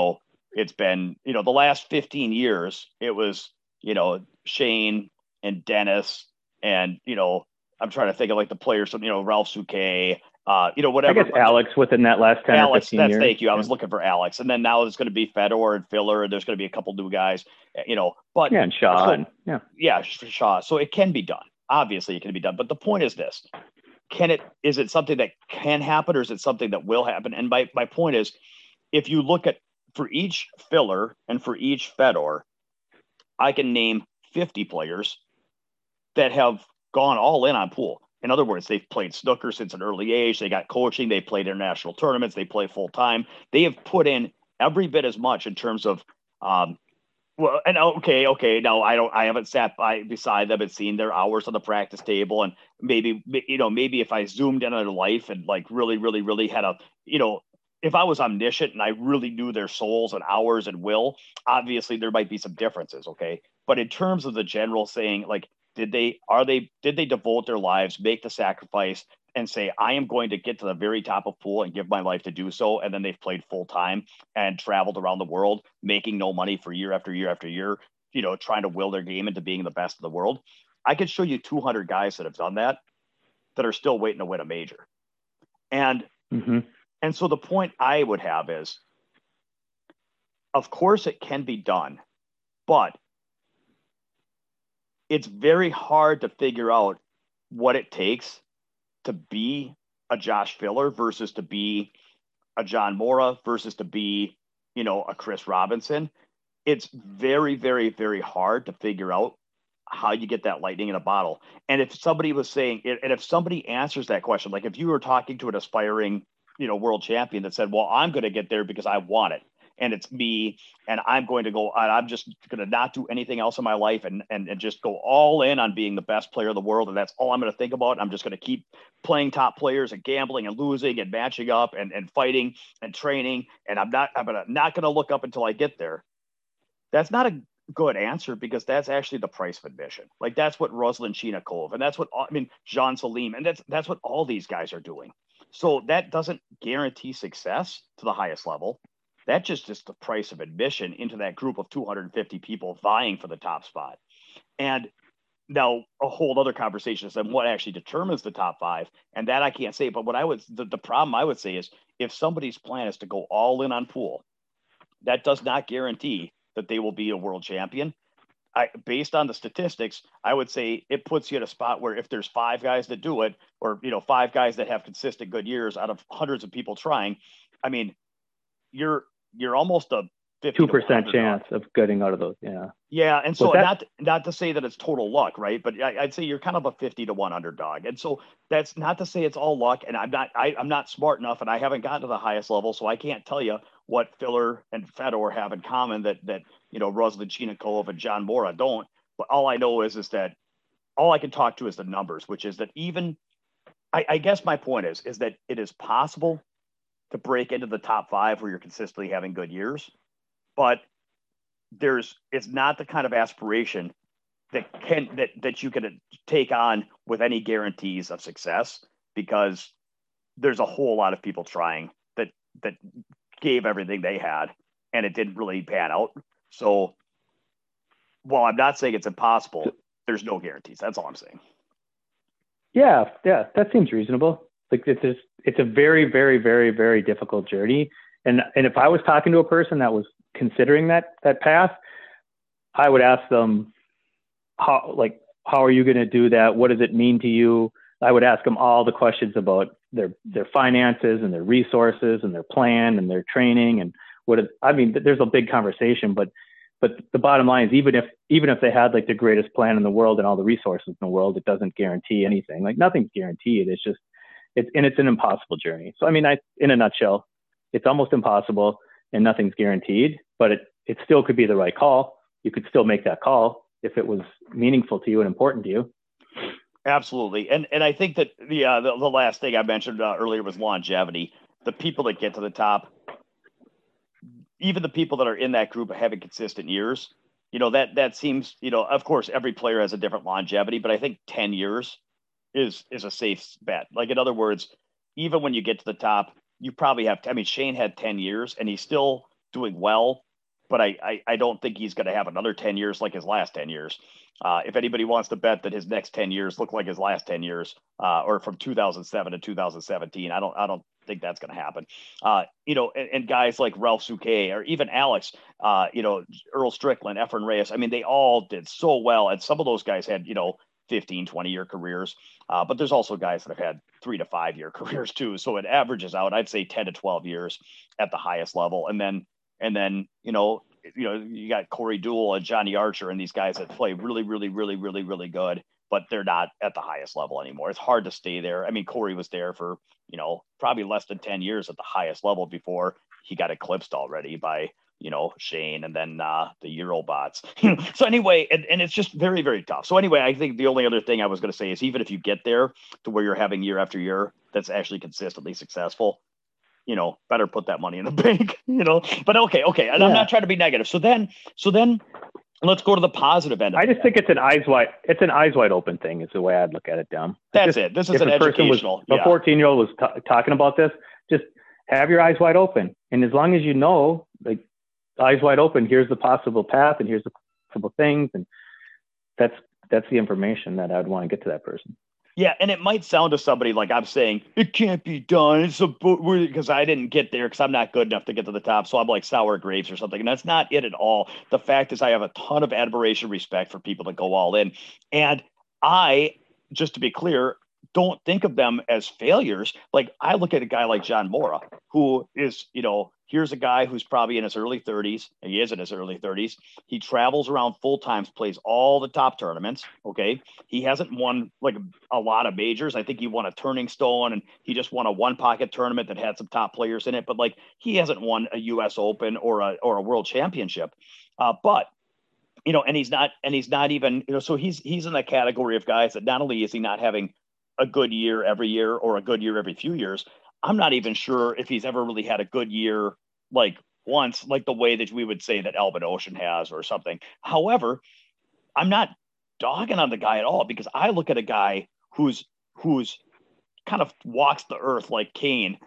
the last 15 years, it was, Shane and Dennis and, I'm trying to think of, like, the players, Ralph Souquet, whatever. I guess Alex within that last 10 or 15 years. Thank you. I was looking for Alex. And then now there's going to be Fedor and Filler, and there's going to be a couple new guys, but and Shaw. Shaw. So it can be done. obviously it can be done. But the point is this: is it something that can happen, or is it something that will happen? And my point is, if you look at for each Filler and for each Fedor, I can name 50 players that have gone all in on pool. In other words, they've played snooker since an early age. They got coaching. They played international tournaments. They play full time. They have put in every bit as much in terms of, well, and okay. No, I haven't sat beside them and seen their hours on the practice table. And maybe if I zoomed in on their life and like really, really, really had if I was omniscient and I really knew their souls and hours and will, obviously there might be some differences. Okay. But in terms of the general saying, like, did they devote their lives, make the sacrifice, and say, I am going to get to the very top of pool and give my life to do so? And then they've played full time and traveled around the world, making no money for year after year after year, trying to will their game into being the best of the world. I could show you 200 guys that have done that are still waiting to win a major. And so the point I would have is, of course it can be done, but it's very hard to figure out what it takes to be a Josh Filler versus to be a John Mora versus to be, a Chris Robinson. It's very, very, very hard to figure out how you get that lightning in a bottle. And if somebody was saying, and if somebody answers that question, like if you were talking to an aspiring, world champion that said, well, I'm going to get there because I want it, and it's me, and I'm going to go, I'm just going to not do anything else in my life and just go all in on being the best player in the world. And that's all I'm going to think about. I'm just going to keep playing top players and gambling and losing and matching up and fighting and training. And I'm not going to look up until I get there. That's not a good answer, because that's actually the price of admission. Like that's what Ruslan Chinakhov, and that's what, Jean Salim, and that's what all these guys are doing. So that doesn't guarantee success to the highest level. That's just the price of admission into that group of 250 people vying for the top spot. And now a whole other conversation is on what actually determines the top five. And that I can't say. But the problem I would say is, if somebody's plan is to go all in on pool, that does not guarantee that they will be a world champion. Based on the statistics, I would say it puts you at a spot where if there's 5 guys that do it, or 5 guys that have consistent good years out of hundreds of people trying, I mean, you're almost a 2% chance of getting out of those. Yeah. And so not to say that it's total luck, right? But I'd say you're kind of a 50 to 1 underdog. And so that's not to say it's all luck. And I'm not smart enough, and I haven't gotten to the highest level, so I can't tell you what Filler and Fedor have in common that Ruslan Chinakhov and John Mora don't. But all I know is that all I can talk to is the numbers, which is that even I guess my point is that it is possible to break into the top 5 where you're consistently having good years, but it's not the kind of aspiration that you can take on with any guarantees of success, because there's a whole lot of people trying that gave everything they had and it didn't really pan out. So while I'm not saying it's impossible, there's no guarantees. That's all I'm saying. Yeah, that seems reasonable. Like it's a very, very, very, very difficult journey. And if I was talking to a person that was considering that path, I would ask them, how are you going to do that? What does it mean to you? I would ask them all the questions about their finances and their resources and their plan and their training and there's a big conversation, but the bottom line is, even if they had like the greatest plan in the world and all the resources in the world, it doesn't guarantee anything. Like nothing's guaranteed. It's an impossible journey. So, in a nutshell, it's almost impossible and nothing's guaranteed, but it still could be the right call. You could still make that call if it was meaningful to you and important to you. Absolutely. And I think that the last thing I mentioned earlier was longevity. The people that get to the top, even the people that are in that group of having consistent years, that seems, of course, every player has a different longevity, but I think 10 years is a safe bet. Like, in other words, even when you get to the top, you probably have, Shane had 10 years and he's still doing well, but I don't think he's going to have another 10 years like his last 10 years. If anybody wants to bet that his next 10 years look like his last 10 years, or from 2007 to 2017, I don't think that's going to happen. And guys like Ralph Souquet or even Alex, Earl Strickland, Efren Reyes, they all did so well. And some of those guys had, 15, 20-year careers. But there's also guys that have had 3 to 5 year careers too. So it averages out, I'd say 10 to 12 years at the highest level. And then, you got Corey Deuel and Johnny Archer and these guys that play really, really, really, really, really good, but they're not at the highest level anymore. It's hard to stay there. I mean, Corey was there for, probably less than 10 years at the highest level before he got eclipsed already by, Shane and then the Eurobots. So anyway, and it's just very, very tough. So anyway, I think the only other thing I was going to say is even if you get there to where you're having year after year that's actually consistently successful, better put that money in the bank, but okay. And I'm not trying to be negative. So then let's go to the positive end. I just think it's an eyes wide open thing is the way I'd look at it, Dom. That's it. This is an educational. A 14-year-old was talking about this. Just have your eyes wide open. And as long as like eyes wide open, here's the possible path and here's the possible things. And that's the information that I'd want to get to that person. Yeah, and it might sound to somebody like I'm saying, it can't be done. It's because I didn't get there because I'm not good enough to get to the top. So I'm like sour grapes or something. And that's not it at all. The fact is I have a ton of admiration, respect for people that go all in. And I, just to be clear, don't think of them as failures. Like I look at a guy like John Mora, who is, here's a guy who's probably in his early 30s. And he is in his early 30s. He travels around full time, plays all the top tournaments. Okay. He hasn't won like a lot of majors. I think he won a Turning Stone and he just won a one pocket tournament that had some top players in it. But like he hasn't won a US Open or a world championship. But and he's not even, so he's in the category of guys that not only is he not having a good year every year or a good year every few years, I'm not even sure if he's ever really had a good year, like once, like the way that we would say that Albin Ocean has or something. However, I'm not dogging on the guy at all because I look at a guy who's kind of walks the earth like Kane,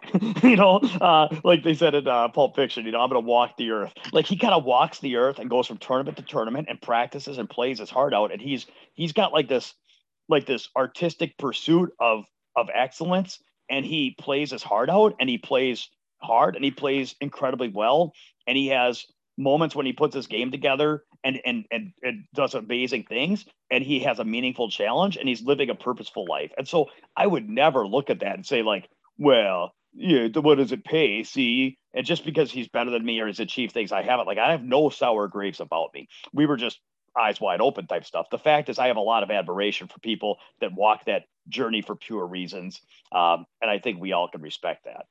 like they said in Pulp Fiction, I'm going to walk the earth. Like he kind of walks the earth and goes from tournament to tournament and practices and plays his heart out. And he's got like this artistic pursuit of excellence. And he plays his heart out and he plays hard and he plays incredibly well. And he has moments when he puts his game together and does amazing things. And he has a meaningful challenge and he's living a purposeful life. And so I would never look at that and say like, well, yeah, what does it pay? See, and just because he's better than me or has achieved things I haven't, like I have no sour grapes about me. We were just eyes wide open type stuff. The fact is I have a lot of admiration for people that walk that journey for pure reasons. And I think we all can respect that.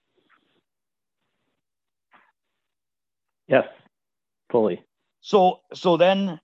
Yes, fully. So then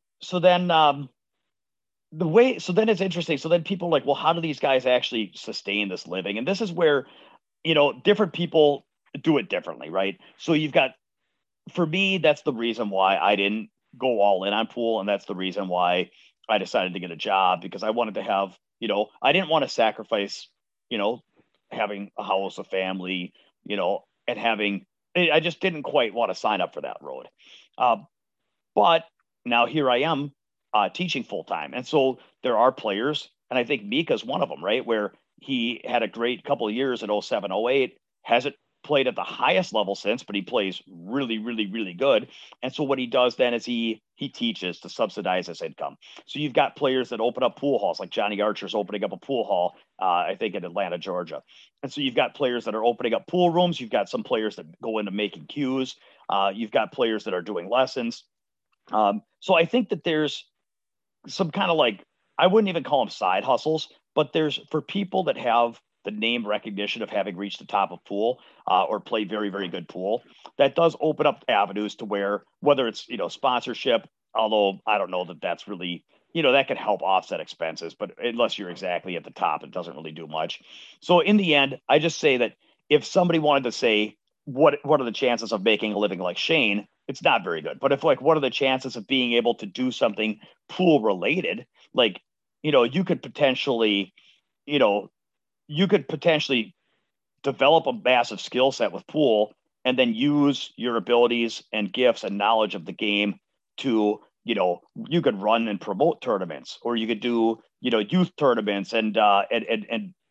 it's interesting. So then people are like, well, how do these guys actually sustain this living? And this is where, different people do it differently, right? So you've got, for me, that's the reason why I didn't go all in on pool. And that's the reason why I decided to get a job, because I wanted to have, I didn't want to sacrifice, having a house, a family, and I just didn't quite want to sign up for that road. But now here I am teaching full time. And so there are players, and I think Mika's one of them, right? Where he had a great couple of years at 07, 08, hasn't played at the highest level since, but he plays really, really, really good. And so what he does then is he teaches to subsidize his income. So you've got players that open up pool halls, like Johnny Archer's opening up a pool hall, I think in Atlanta, Georgia. And so you've got players that are opening up pool rooms. You've got some players that go into making cues. You've got players that are doing lessons. So I think that there's some kind of like, I wouldn't even call them side hustles, but there's for people that have the name recognition of having reached the top of pool or play very, very good pool, that does open up avenues to where, whether it's, sponsorship, although I don't know that that's really, that can help offset expenses, but unless you're exactly at the top, it doesn't really do much. So in the end, I just say that if somebody wanted to say, what are the chances of making a living like Shane? It's not very good. But if like, what are the chances of being able to do something pool related? Like, you could potentially develop a massive skill set with pool and then use your abilities and gifts and knowledge of the game to, you could run and promote tournaments, or you could do, youth tournaments and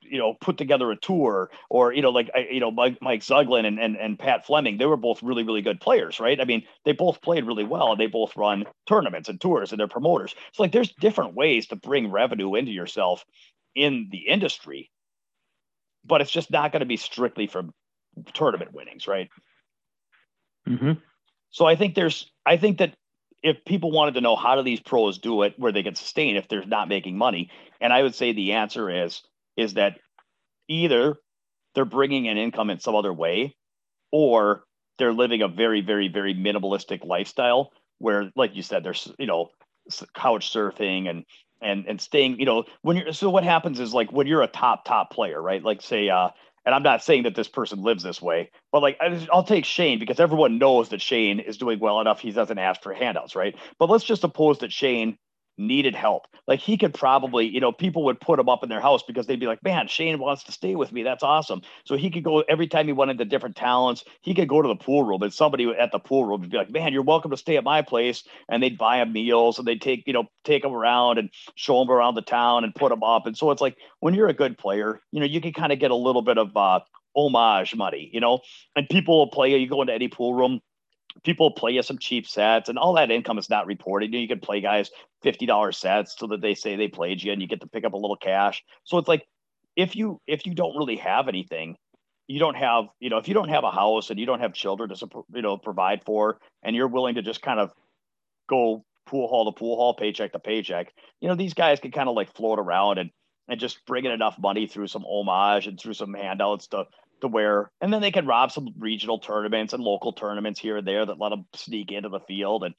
put together a tour, or, like, Mike Zuglin and Pat Fleming, they were both really, really good players, right? I mean, they both played really well, and they both run tournaments and tours, and they're promoters. It's like, there's different ways to bring revenue into yourself in the industry, but it's just not going to be strictly from tournament winnings, right? Mm-hmm. So I think that if people wanted to know how do these pros do it where they can sustain if they're not making money, and I would say the answer is that either they're bringing in income in some other way, or they're living a very, very, very minimalistic lifestyle where, like you said, there's, couch surfing and staying, so what happens is, like, when you're a top player, right? Like, say, and I'm not saying that this person lives this way, but, like, I'll take Shane, because everyone knows that Shane is doing well enough. He doesn't ask for handouts, right? But let's just suppose that Shane needed help. Like, he could probably, people would put him up in their house because they'd be like, man, Shane wants to stay with me. That's awesome. So he could go every time he went into different talents, he could go to the pool room, and somebody at the pool room would be like, man, you're welcome to stay at my place. And they'd buy him meals, and they'd take him around and show him around the town and put him up. And so it's like, when you're a good player, you can kind of get a little bit of homage money, and people will play. You go into any pool room, people play you some cheap sets, and all that income is not reported. You can play guys $50 sets so that they say they played you, and you get to pick up a little cash. So it's like, if you don't really have anything, you don't have, if you don't have a house and you don't have children to provide for, and you're willing to just kind of go pool hall to pool hall, paycheck to paycheck, these guys can kind of like float around and just bring in enough money through some homage and through some handouts to where, and then they can rob some regional tournaments and local tournaments here and there that let them sneak into the field. And,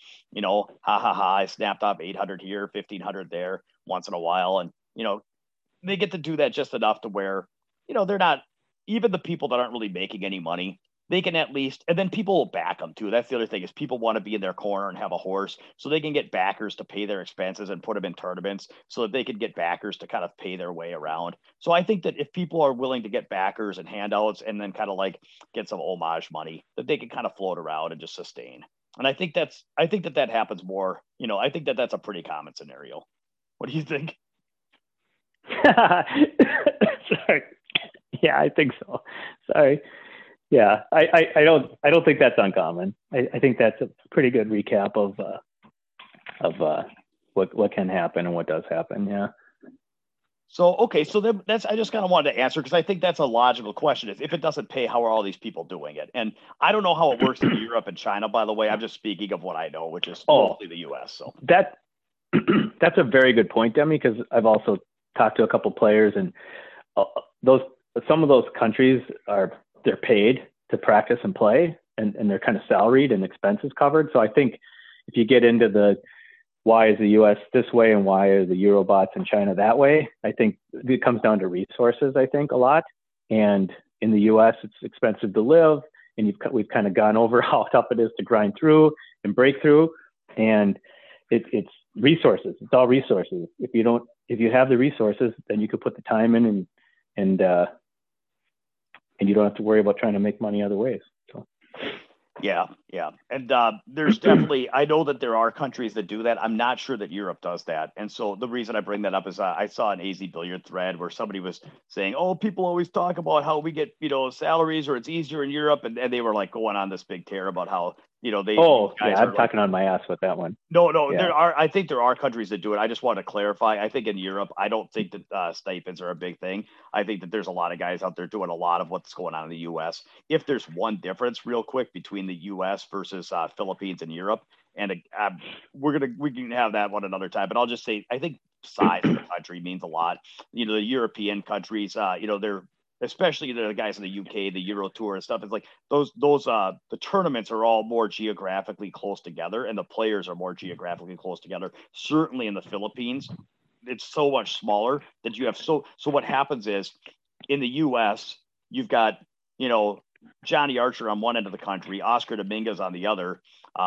I snapped off 800 here, 1,500 there once in a while. And, they get to do that just enough to where, they're not, even the people that aren't really making any money, they can at least, and then people will back them too. That's the other thing, is people want to be in their corner and have a horse, so they can get backers to pay their expenses and put them in tournaments so that they can get backers to kind of pay their way around. So I think that if people are willing to get backers and handouts and then kind of like get some homage money, that they can kind of float around and just sustain. And I think that happens more, I think that that's a pretty common scenario. What do you think? Sorry. Yeah, I think so. Sorry. Yeah, I don't think that's uncommon. I think that's a pretty good recap of what can happen and what does happen. Yeah. So, okay. So I just kind of wanted to answer, because I think that's a logical question. If it doesn't pay, how are all these people doing it? And I don't know how it works in Europe and China, by the way. I'm just speaking of what I know, which is mostly the U.S. So that's a very good point, Demi, because I've also talked to a couple players, and some of those countries they're paid to practice and play, and they're kind of salaried and expenses covered. So I think if you get into the why is the US this way and why are the Eurobots in China that way, I think it comes down to resources, I think, a lot. And in the US, it's expensive to live, and we've kind of gone over how tough it is to grind through and break through. And it's resources. It's all resources. If you have the resources, then you could put the time in and you don't have to worry about trying to make money other ways. So, yeah. And there's definitely, I know that there are countries that do that. I'm not sure that Europe does that. And so the reason I bring that up is I saw an AZ Billiard thread where somebody was saying, oh, people always talk about how we get, salaries, or it's easier in Europe. And they were like going on this big tear about how, I'm talking on my ass with that one. No, yeah. I think there are countries that do it. I just want to clarify. I think in Europe, I don't think that stipends are a big thing. I think that there's a lot of guys out there doing a lot of what's going on in the U.S. If there's one difference real quick between the U.S. versus Philippines and Europe, and we can have that one another time, but I'll just say, I think size of the country means a lot. The European countries, they're, especially the guys in the UK, the Euro Tour and stuff. It's like those the tournaments are all more geographically close together, and the players are more geographically close together. Certainly in the Philippines, it's so much smaller that you have so what happens is, in the US, you've got, Johnny Archer on one end of the country, Oscar Dominguez on the other.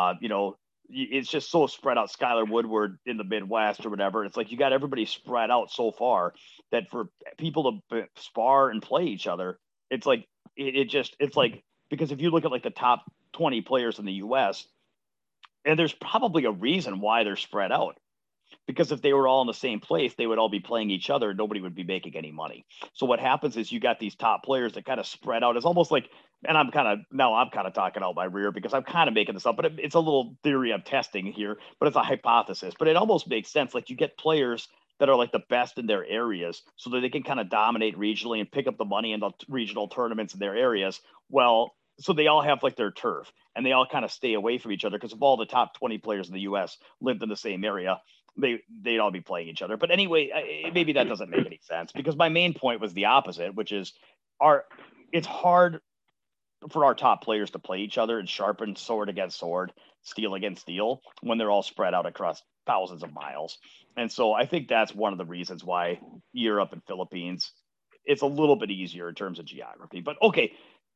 It's just so spread out. Skylar Woodward in the Midwest or whatever. It's like you got everybody spread out so far that for people to spar and play each other, it's like it's like, because if you look at like the top 20 players in the U.S., and there's probably a reason why they're spread out. because if they were all in the same place, they would all be playing each other. Nobody would be making any money. So what happens is you got these top players that kind of spread out. It's almost like, and I'm kind of talking out my rear because I'm kind of making this up, but it's a little theory I'm testing here, but it's a hypothesis. But it almost makes sense. Like you get players that are like the best in their areas so that they can kind of dominate regionally and pick up the money in the regional tournaments in their areas. Well, so they all have like their turf and they all kind of stay away from each other because if all the top 20 players in the US lived in the same area, they'd all be playing each other. But anyway, maybe that doesn't make any sense because my main point was the opposite, which is it's hard for our top players to play each other and sharpen sword against sword, steel against steel when they're all spread out across thousands of miles. And so I think that's one of the reasons why Europe and Philippines, it's a little bit easier in terms of geography. But okay,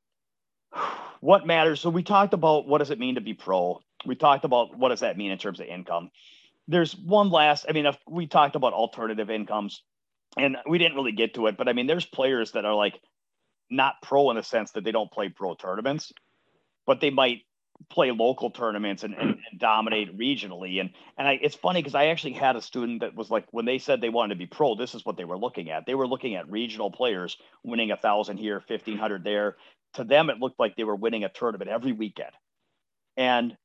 what matters? So we talked about what does it mean to be pro? We talked about what does that mean in terms of income. There's one last, we talked about alternative incomes and we didn't really get to it, but there's players that are like not pro in the sense that they don't play pro tournaments, but they might play local tournaments and dominate regionally. And it's funny because I actually had a student that was like, when they said they wanted to be pro, this is what they were looking at. They were looking at regional players winning 1,000 here, 1,500 there. To them, it looked like they were winning a tournament every weekend. And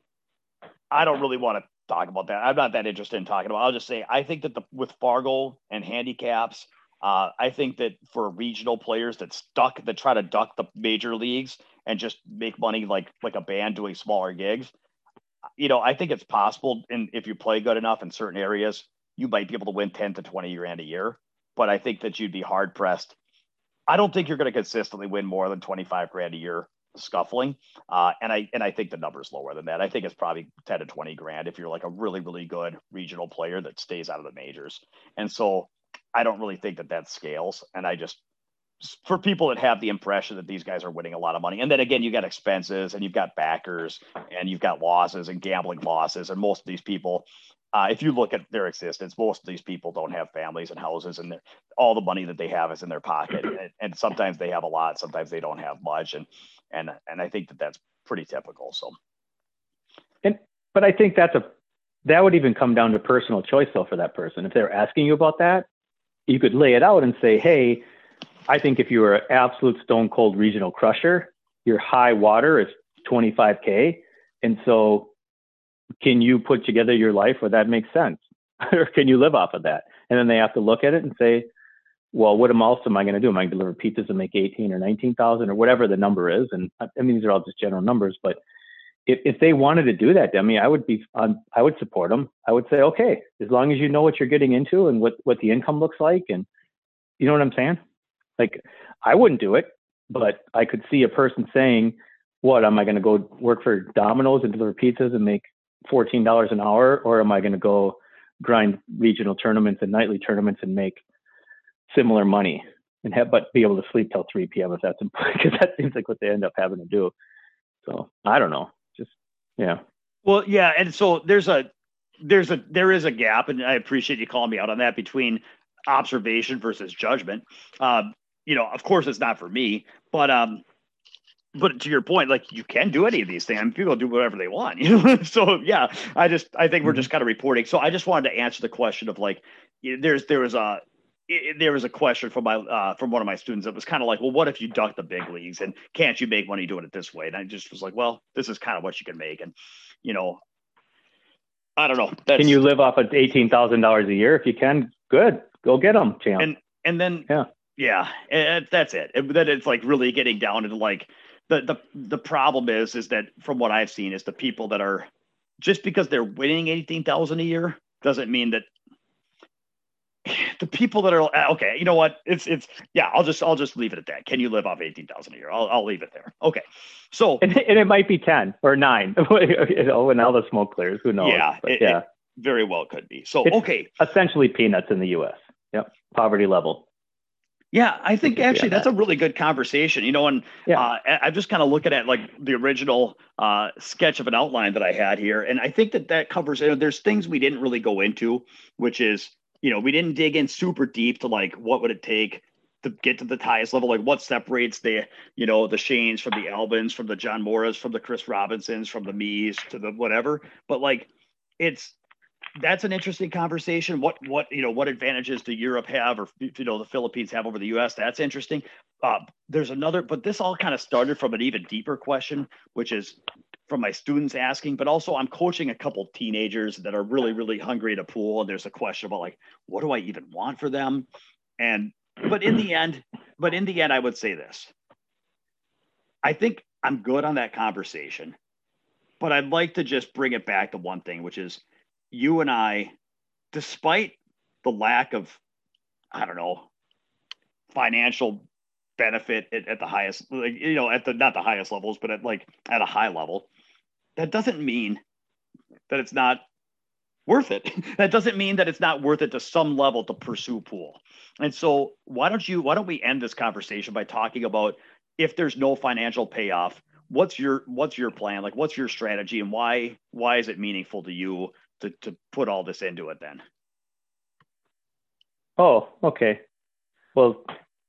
I don't really want to talk about that. I'm not that interested in talking about it. I'll just say, I think that with Fargo and handicaps, I think that for regional players that try to duck the major leagues and just make money like a band doing smaller gigs, I think it's possible. And if you play good enough in certain areas, you might be able to win 10 to 20 grand a year. But I think that you'd be hard pressed. I don't think you're going to consistently win more than 25 grand a year scuffling. And I think the number's lower than that. I think it's probably 10 to 20 grand if you're like a really, really good regional player that stays out of the majors. And so I don't really think that scales. And for people that have the impression that these guys are winning a lot of money. And then again, you got expenses and you've got backers and you've got losses and gambling losses. And most of these people, if you look at their existence, most of these people don't have families and houses and all the money that they have is in their pocket. And sometimes they have a lot, sometimes they don't have much. And I think that that's pretty typical. So. But I think that would even come down to personal choice though for that person. If they're asking you about that, you could lay it out and say, hey, I think if you were an absolute stone cold regional crusher, your high water is 25K. And so can you put together your life where that makes sense? Or can you live off of that? And then they have to look at it and say, well, what else am I going to do? Am I going to deliver pizzas and make 18 or 19,000 or whatever the number is? And these are all just general numbers, but if they wanted to do that, Demi, I would support them. I would say, okay, as long as you know what you're getting into and what the income looks like. And you know what I'm saying? Like, I wouldn't do it, but I could see a person saying, what, am I going to go work for Domino's and deliver pizzas and make $14 an hour? Or am I going to go grind regional tournaments and nightly tournaments and make similar money but be able to sleep till 3 p.m. if that's important? Because that seems like what they end up having to do. So I don't know. Yeah. Well, yeah. And so there is a gap, and I appreciate you calling me out on that, between observation versus judgment. Of course it's not for me, but to your point, like, you can do any of these things. People do whatever they want, So yeah, I think we're just kind of reporting. So I just wanted to answer the question of like, there was a question from one of my students that was kind of like, well, what if you duck the big leagues and can't you make money doing it this way? And I just was like, well, this is kind of what you can make. And, I don't know. Can you live off of $18,000 a year? If you can, good, go get them, champ. And then, yeah, and that's it. And then it's like really getting down into like the problem is that from what I've seen is the people that are, just because they're winning 18,000 a year doesn't mean that the people that are okay, you know what? I'll just leave it at that. Can you live off 18,000 a year? I'll leave it there. Okay. So and it might be 10 or 9, when all the smoke clears, who knows? Yeah, it very well could be. So it's okay. Essentially peanuts in the US. Yep. Poverty level. Yeah, I think actually that's a really good conversation, and I'm just kind of looking at like the original sketch of an outline that I had here. And I think that covers, there's things we didn't really go into, which is, we didn't dig in super deep to like, what would it take to get to the highest level? Like what separates the Shanes from the Albans, from the John Moras, from the Chris Robinsons, from the Mees to the whatever. But like, that's an interesting conversation. What advantages do Europe have, or the Philippines have over the U.S.? That's interesting. There's another, but this all kind of started from an even deeper question, which is from my students asking, but also I'm coaching a couple teenagers that are really, really hungry at a pool. And there's a question about like, what do I even want for them? But in the end, I would say this. I think I'm good on that conversation, but I'd like to just bring it back to one thing, which is you and I, despite the lack of, I don't know, financial benefit at the highest, not the highest levels, but at a high level, that doesn't mean that it's not worth it. That doesn't mean that it's not worth it to some level to pursue pool. And so why don't we end this conversation by talking about, if there's no financial payoff, what's your plan? Like, what's your strategy, and why is it meaningful to you to put all this into it then? Oh, okay. Well,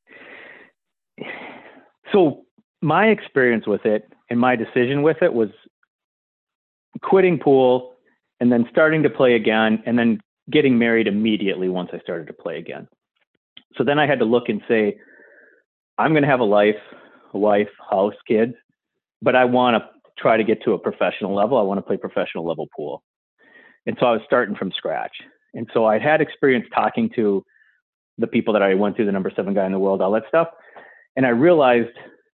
so my experience with it and my decision with it was quitting pool and then starting to play again, and then getting married immediately once I started to play again. So then I had to look and say, I'm going to have a wife, house, kids, but I want to try to get to a professional level. I want to play professional level pool. And so I was starting from scratch. And so I had experience talking to the people that I went through, the number 7 guy in the world, all that stuff. And I realized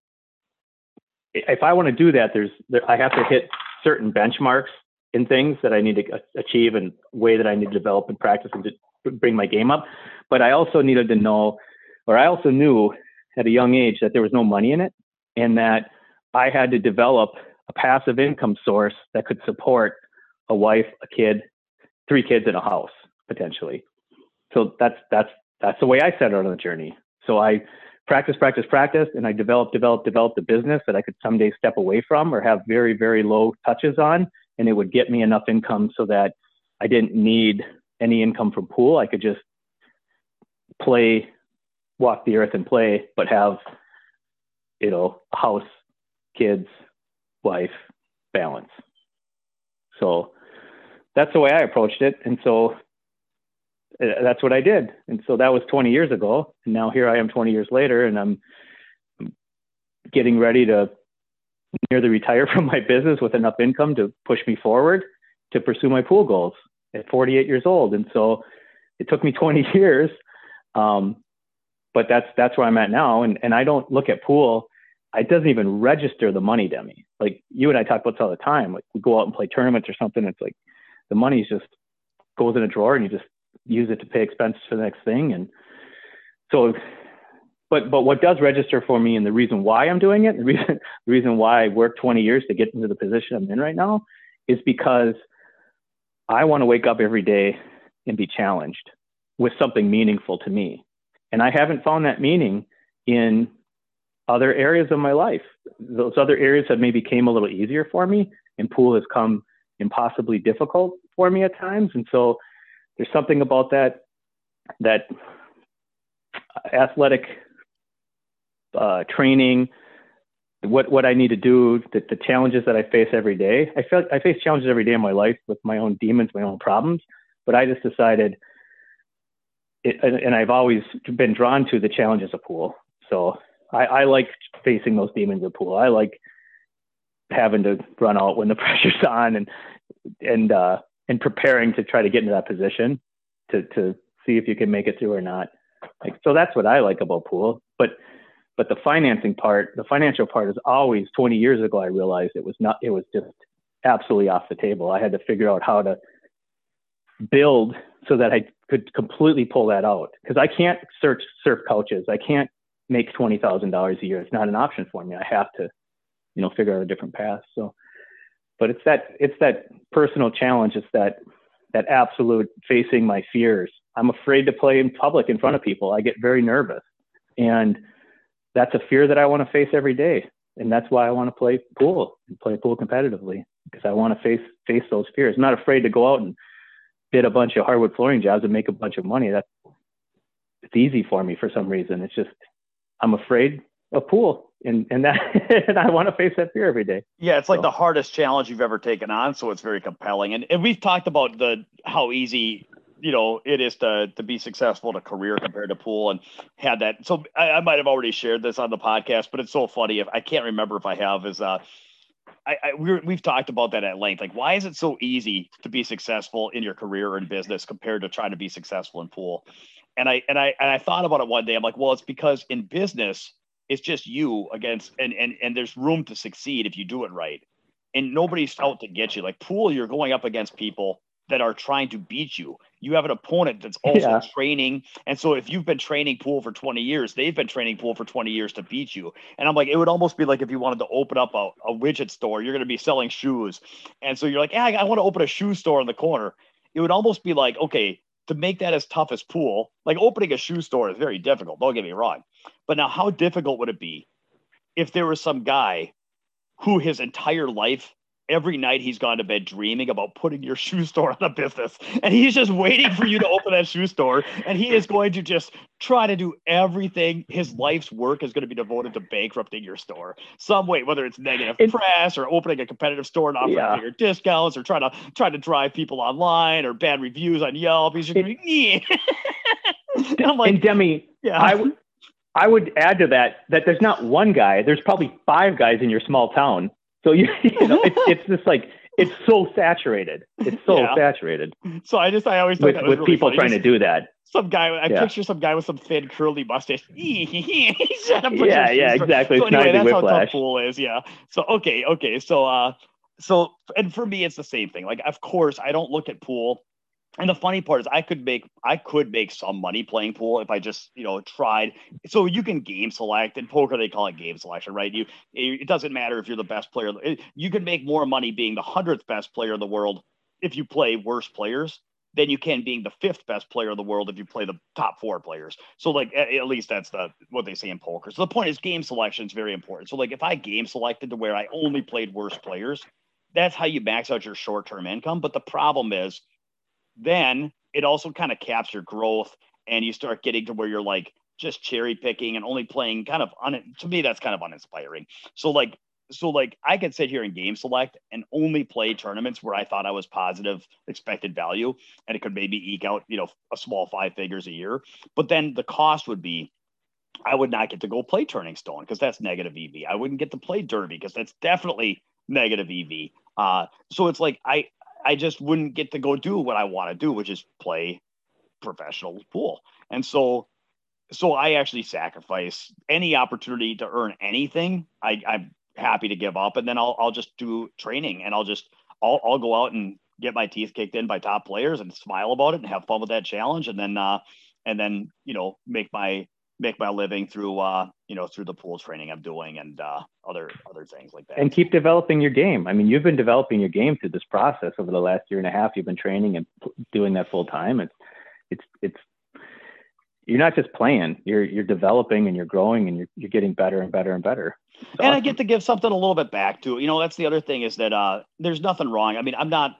if I want to do that, I have to hit certain benchmarks in things that I need to achieve, and way that I need to develop and practice and to bring my game up. But I also needed to know, or I also knew at a young age, that there was no money in it, and that I had to develop a passive income source that could support a wife, a kid, 3 kids in a house, potentially. So that's the way I set out on the journey. So I practiced, and I developed a business that I could someday step away from or have very, very low touches on. And it would get me enough income so that I didn't need any income from pool. I could just play, walk the earth and play, but have, a house, kids, wife, balance. So that's the way I approached it. And so that's what I did. And so that was 20 years ago. And now here I am 20 years later, and I'm getting ready to nearly retire from my business with enough income to push me forward to pursue my pool goals at 48 years old. And so it took me 20 years. But that's where I'm at now. And I don't look at pool. It doesn't even register the money to me. Like you and I talk about this all the time. Like we go out and play tournaments or something. It's like the money just goes in a drawer and you just use it to pay expenses for the next thing. And so, but what does register for me, and the reason why I'm doing it, the reason why I worked 20 years to get into the position I'm in right now, is because I want to wake up every day and be challenged with something meaningful to me. And I haven't found that meaning in other areas of my life. Those other areas have maybe came a little easier for me, and pool has come impossibly difficult for me at times. And so there's something about that athletic training, what I need to do, the challenges that I face every day. I face challenges every day in my life with my own demons, my own problems, but I just decided, and I've always been drawn to the challenges of pool. So I like facing those demons of pool. I like having to run out when the pressure's on, and preparing to try to get into that position to see if you can make it through or not. So that's what I like about pool. But the financial part is always, 20 years ago, I realized it was just absolutely off the table. I had to figure out how to build so that I could completely pull that out, because I can't surf couches. I can't make $20,000 a year. It's not an option for me. I have to, figure out a different path. So, but it's that personal challenge. It's that absolute facing my fears. I'm afraid to play in public in front of people. I get very nervous, and that's a fear that I want to face every day. And that's why I want to play pool competitively, because I want to face those fears. I'm not afraid to go out and bid a bunch of hardwood flooring jobs and make a bunch of money. It's easy for me for some reason. It's just, I'm afraid of pool. and that, and I want to face that fear every day. Yeah, it's like the hardest challenge you've ever taken on, so it's very compelling. And we've talked about how easy it is to be successful in a career compared to pool, and had that. So I might have already shared this on the podcast, but it's so funny. If I can't remember if I have, is we've talked about that at length. Like, why is it so easy to be successful in your career or in business compared to trying to be successful in pool? And I thought about it one day. I'm like, well, it's because in business, it's just you against, and there's room to succeed if you do it right. And nobody's out to get you. Like pool, you're going up against people that are trying to beat you. You have an opponent that's also training. And so if you've been training pool for 20 years, they've been training pool for 20 years to beat you. And I'm like, it would almost be like if you wanted to open up a widget store, you're going to be selling shoes. And so you're like, yeah, I want to open a shoe store in the corner. It would almost be like, okay, to make that as tough as pool, like opening a shoe store is very difficult. Don't get me wrong. But now how difficult would it be if there was some guy who his entire life, every night he's gone to bed dreaming about putting your shoe store on a business, and he's just waiting for you to open that shoe store, and he is going to just try to do everything. His life's work is going to be devoted to bankrupting your store some way, whether it's negative press or opening a competitive store and offering bigger discounts or trying to drive people online or bad reviews on Yelp. He's just going to be, I'm like, and Demi, I would add to that there's not one guy, there's probably 5 guys in your small town. So you know, it's just like, it's so saturated. It's so saturated. So I always thought that was with really people funny. trying to do that. Some guy, I picture some guy with some thin curly mustache. Exactly. So anyway, that's how tough pool is. Yeah. So okay. So and for me, it's the same thing. Like, of course, I don't look at pool. And the funny part is I could make some money playing pool if I just, tried. So you can game select. In poker, they call it game selection, right? It doesn't matter if you're the best player. You can make more money being the 100th best player in the world if you play worse players than you can being the 5th best player in the world if you play the top 4 players. So like, at least that's what they say in poker. So the point is game selection is very important. So like if I game selected to where I only played worse players, that's how you max out your short-term income. But the problem is, then it also kind of caps your growth, and you start getting to where you're like just cherry picking and only playing kind of to me, that's kind of uninspiring. So like I could sit here and game select and only play tournaments where I thought I was positive expected value, and it could maybe eke out, a small 5 figures a year. But then the cost would be, I would not get to go play Turning Stone because that's negative EV. I wouldn't get to play Derby because that's definitely negative EV. So it's like, I just wouldn't get to go do what I want to do, which is play professional pool. And so I actually sacrifice any opportunity to earn anything. I'm happy to give up, and then I'll just do training, and I'll go out and get my teeth kicked in by top players and smile about it and have fun with that challenge. And then, make my living through through the pool training I'm doing and other things like that. And keep developing your game. I mean, you've been developing your game through this process over the last year and a half. You've been training and doing that full time. It's you're not just playing. You're developing and you're growing and you're getting better and better and better. And awesome. I get to give something a little bit back to. That's the other thing is that there's nothing wrong. I mean, I'm not.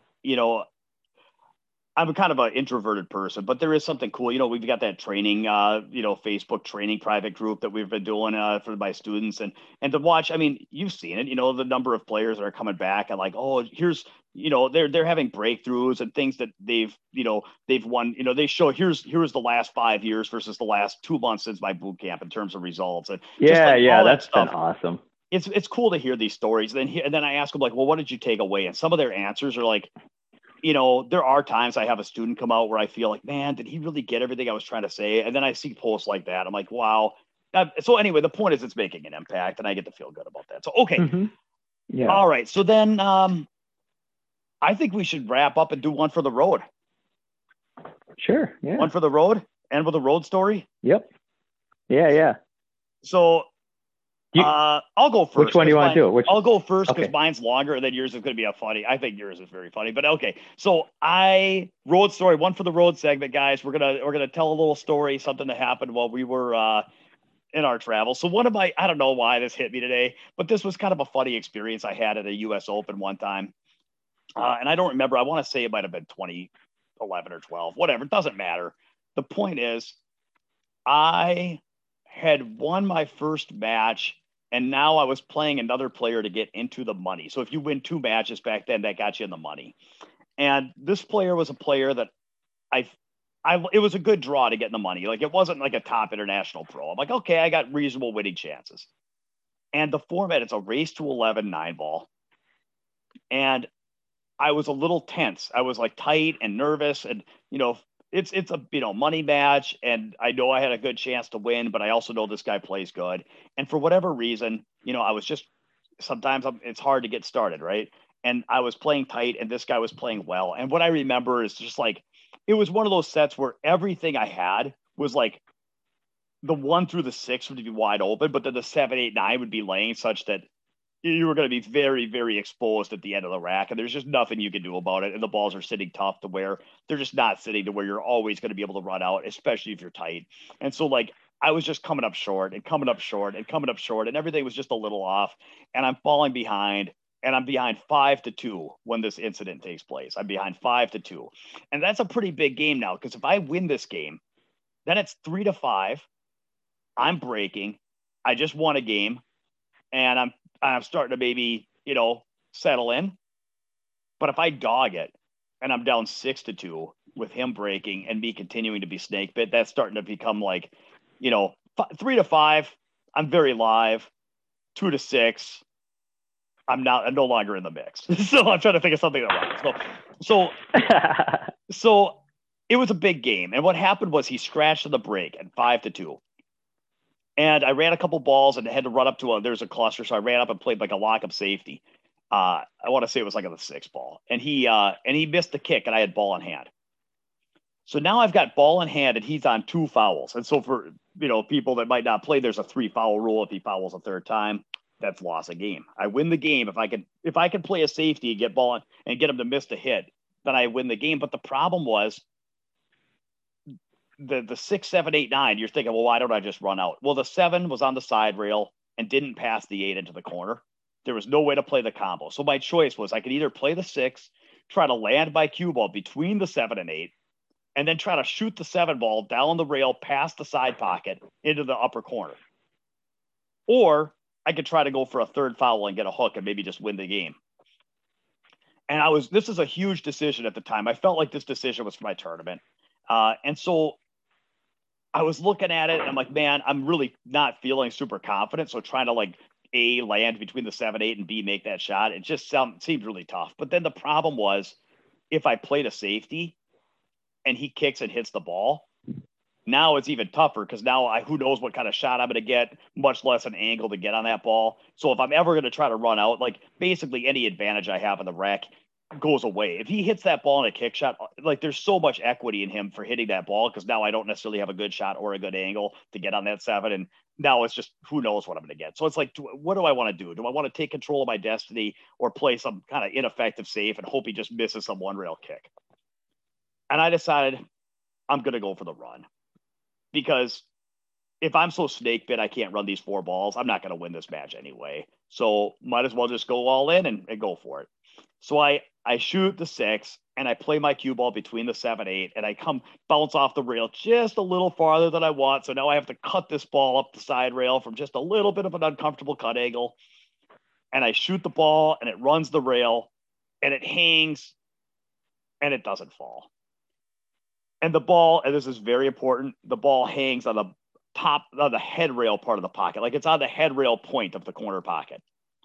I'm kind of an introverted person, but there is something cool. We've got that training, Facebook training private group that we've been doing for my students, and to watch. I mean, you've seen it. The number of players that are coming back and like, oh, here's, they're having breakthroughs and things that they've won. They show here's the last 5 years versus the last 2 months since my boot camp in terms of results. And that's been awesome. It's cool to hear these stories. And then I ask them like, well, what did you take away? And some of their answers are like, there are times I have a student come out where I feel like, man, did he really get everything I was trying to say? And then I see posts like that. I'm like, wow. So anyway, the point is it's making an impact, and I get to feel good about that. So, okay. Mm-hmm. Yeah. All right. So then I think we should wrap up and do one for the road. Sure. Yeah. One for the road, and with a road story. Yep. Yeah. So I'll go first. Which one do you want to do? I'll go first because mine's longer, and then yours is going to be funny. I think yours is very funny, but okay. So road story, one for the road segment, guys. We're gonna tell a little story, something that happened while we were in our travel. So I don't know why this hit me today, but this was kind of a funny experience I had at a U.S. Open one time, and I don't remember. I want to say it might have been 2011 or 12, whatever. It doesn't matter. The point is, I had won my first match. And now I was playing another player to get into the money. So if you win 2 matches back then, that got you in the money. And this player was a player that it was a good draw to get in the money. Like, it wasn't like a top international pro. I'm like, okay, I got reasonable winning chances. And the format, it's a race to 11 9-ball. And I was a little tense. I was like tight and nervous, and it's a money match, and I know I had a good chance to win, but I also know this guy plays good. And for whatever reason, I was just sometimes it's hard to get started, right? And I was playing tight, and this guy was playing well. And what I remember is just like it was one of those sets where everything I had was like the 1 through the 6 would be wide open, but then the 7, 8, 9 would be laying such that you were going to be very, very exposed at the end of the rack, and there's just nothing you can do about it. And the balls are sitting tough to where they're just not sitting to where you're always going to be able to run out, especially if you're tight. And so, like, I was just coming up short and coming up short and coming up short, and everything was just a little off. And I'm falling behind, and I'm behind 5-2 when this incident takes place. I'm behind 5-2, and that's a pretty big game now, because if I win this game, then it's 3-5. I'm breaking. I just won a game, and I'm starting to maybe, settle in. But if I dog it and I'm down 6-2 with him breaking and me continuing to be snake bit, that's starting to become like, 3-5, I'm very live. 2-6, I'm no longer in the mix. So I'm trying to think of something that rhymes. So it was a big game. And what happened was he scratched in the break at 5-2. And I ran a couple balls and had to run up to there's a cluster. So I ran up and played like a lockup safety. I want to say it was like on the 6 ball. And he missed the kick, and I had ball in hand. So now I've got ball in hand, and he's on 2 fouls. And so for, people that might not play, there's a 3-foul rule. If he fouls a third time, that's lost a game. I win the game. If I can play a safety and get ball and get him to miss the hit, then I win the game. But the problem was, the 6, 7, 8, 9, you're thinking, well, why don't I just run out? Well, the 7 was on the side rail and didn't pass the 8 into the corner. There was no way to play the combo. So my choice was I could either play the 6, try to land my cue ball between the 7 and 8, and then try to shoot the 7 ball down the rail past the side pocket into the upper corner. Or I could try to go for a third foul and get a hook and maybe just win the game. And this is a huge decision at the time. I felt like this decision was for my tournament. And so I was looking at it and I'm like, man, I'm really not feeling super confident. So trying to like A, land between the 7, 8 and B, make that shot. It just seemed really tough. But then the problem was if I played a safety and he kicks and hits the ball, now it's even tougher because now who knows what kind of shot I'm going to get, much less an angle to get on that ball. So if I'm ever going to try to run out, like basically any advantage I have in the rack goes away. If he hits that ball in a kick shot, like there's so much equity in him for hitting that ball because now I don't necessarily have a good shot or a good angle to get on that 7. And now it's just who knows what I'm going to get. So it's like, what do I want to do? Do I want to take control of my destiny or play some kind of ineffective save and hope he just misses some 1-rail kick? And I decided I'm going to go for the run because if I'm so snake bit I can't run these 4 balls, I'm not going to win this match anyway. So might as well just go all in and go for it. So I shoot the 6 and I play my cue ball between the 7, 8, and I bounce off the rail just a little farther than I want. So now I have to cut this ball up the side rail from just a little bit of an uncomfortable cut angle. And I shoot the ball and it runs the rail and it hangs and it doesn't fall. And the ball, and this is very important, the ball hangs on the top of the head rail part of the pocket. Like it's on the head rail point of the corner pocket.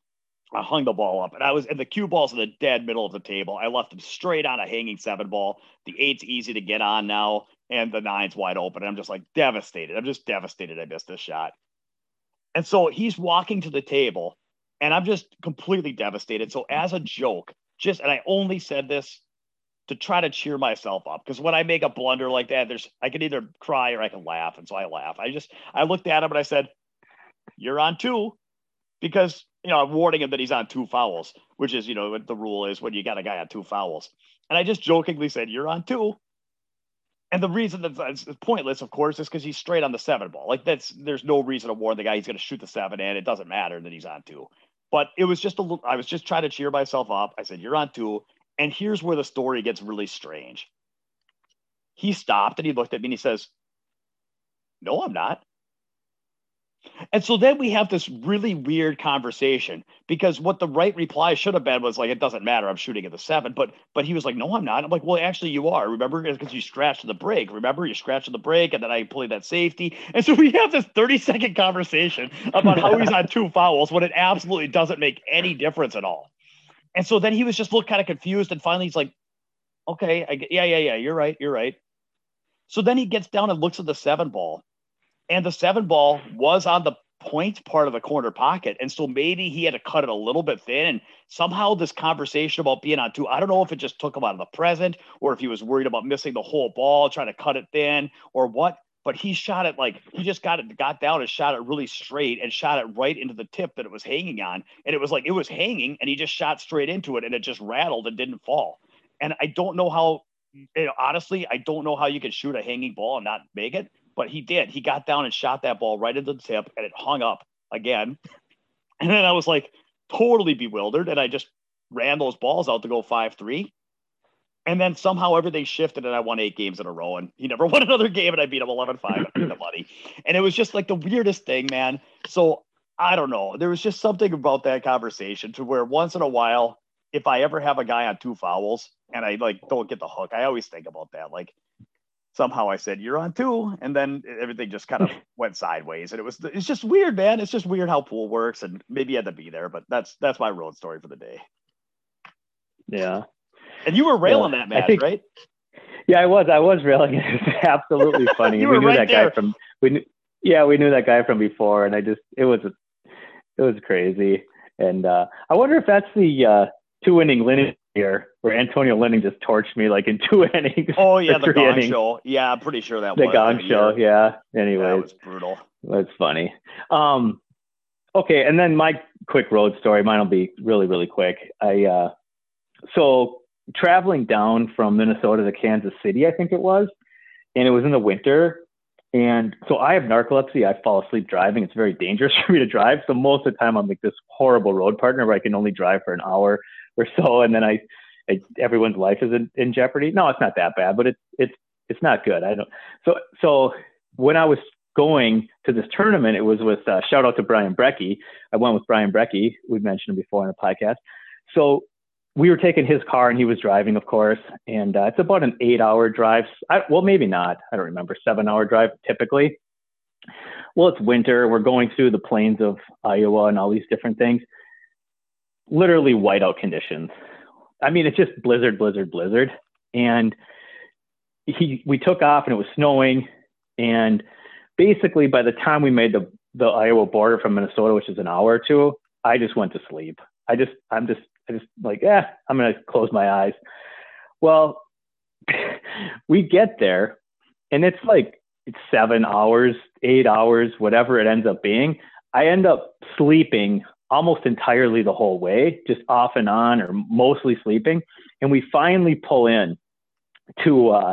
I hung the ball up and the cue ball's in the dead middle of the table. I left him straight on a hanging 7 ball. The 8's easy to get on now. And the 9's wide open. I'm just like devastated. I'm just devastated I missed this shot. And so he's walking to the table and I'm just completely devastated. So as a joke, and I only said this to try to cheer myself up. Because when I make a blunder like that, I can either cry or I can laugh. And so I laugh. I looked at him and I said, "You're on 2." Because, I'm warning him that he's on 2 fouls, which is, what the rule is when you got a guy on 2 fouls. And I just jokingly said, "You're on 2." And the reason that's pointless, of course, is because he's straight on the 7 ball. Like there's no reason to warn the guy he's going to shoot the 7 and it doesn't matter that he's on 2. But it was just I was just trying to cheer myself up. I said, "You're on 2. And here's where the story gets really strange. He stopped and he looked at me and he says, "No, I'm not." And so then we have this really weird conversation because what the right reply should have been was like, it doesn't matter. I'm shooting at the 7. But he was like, no, I'm not. I'm like, well, actually, you are. Remember, because you scratched the brake. Remember, you scratched the brake, and then I played that safety. And so we have this 30-second conversation about how he's on 2 fouls when it absolutely doesn't make any difference at all. And so then he was just looked kind of confused. And finally, he's like, okay, yeah, you're right. So then he gets down and looks at the 7 ball. And the 7 ball was on the point part of the corner pocket. And so maybe he had to cut it a little bit thin. And somehow this conversation about being on 2, I don't know if it just took him out of the present or if he was worried about missing the whole ball, trying to cut it thin or what. But he shot it like he just got down and shot it really straight and shot it right into the tip that it was hanging on. And it was like it was hanging and he just shot straight into it and it just rattled and didn't fall. And I don't know how, honestly, I don't know how you can shoot a hanging ball and not make it. But he did. He got down and shot that ball right into the tip, and it hung up again. And then I was like totally bewildered, and I just ran those balls out to go 5-3. And then somehow everything shifted, and I won 8 games in a row. And he never won another game, and I beat him 11-5 and beat the money. And it was just like the weirdest thing, man. So I don't know. There was just something about that conversation to where once in a while, if I ever have a guy on 2 fouls and I like don't get the hook, I always think about that. Like, somehow I said, you're on 2. And then everything just kind of went sideways. And it's just weird, man. It's just weird how pool works. And maybe you had to be there, but that's my road story for the day. Yeah. And you were railing that match, right? Yeah, I was railing it. It's absolutely funny. We knew that guy from, we knew that guy from before. And it was crazy. And I wonder if that's the 2 inning lineage here where Antonio Linding just torched me like in 2 innings. Oh yeah, the Gong Show. Yeah, I'm pretty sure that was the Gong Show. Yeah. Anyway, that was brutal. That's funny. Okay, and then my quick road story. Mine will be really, really quick. So traveling down from Minnesota to Kansas City, I think it was, and it was in the winter. And so I have narcolepsy. I fall asleep driving. It's very dangerous for me to drive. So most of the time I'm like this horrible road partner where I can only drive for an hour or so. And then everyone's life is in jeopardy. No, it's not that bad, but it's not good. So when I was going to this tournament, it was with shout out to Brian Brecky. I went with Brian Brecky. We've mentioned him before on the podcast. So we were taking his car and he was driving, of course. And it's about an 8-hour drive. Well, maybe not. I don't remember. 7-hour drive typically. Well, it's winter. We're going through the plains of Iowa and all these different things. Literally whiteout conditions. I mean, it's just blizzard. And we took off and it was snowing. And basically by the time we made the Iowa border from Minnesota, which is an hour or two, I just went to sleep. I'm just like, I'm going to close my eyes. Well, we get there and it's 7 hours, 8 hours, whatever it ends up being. I end up sleeping almost entirely the whole way, just off and on or mostly sleeping. And we finally pull in to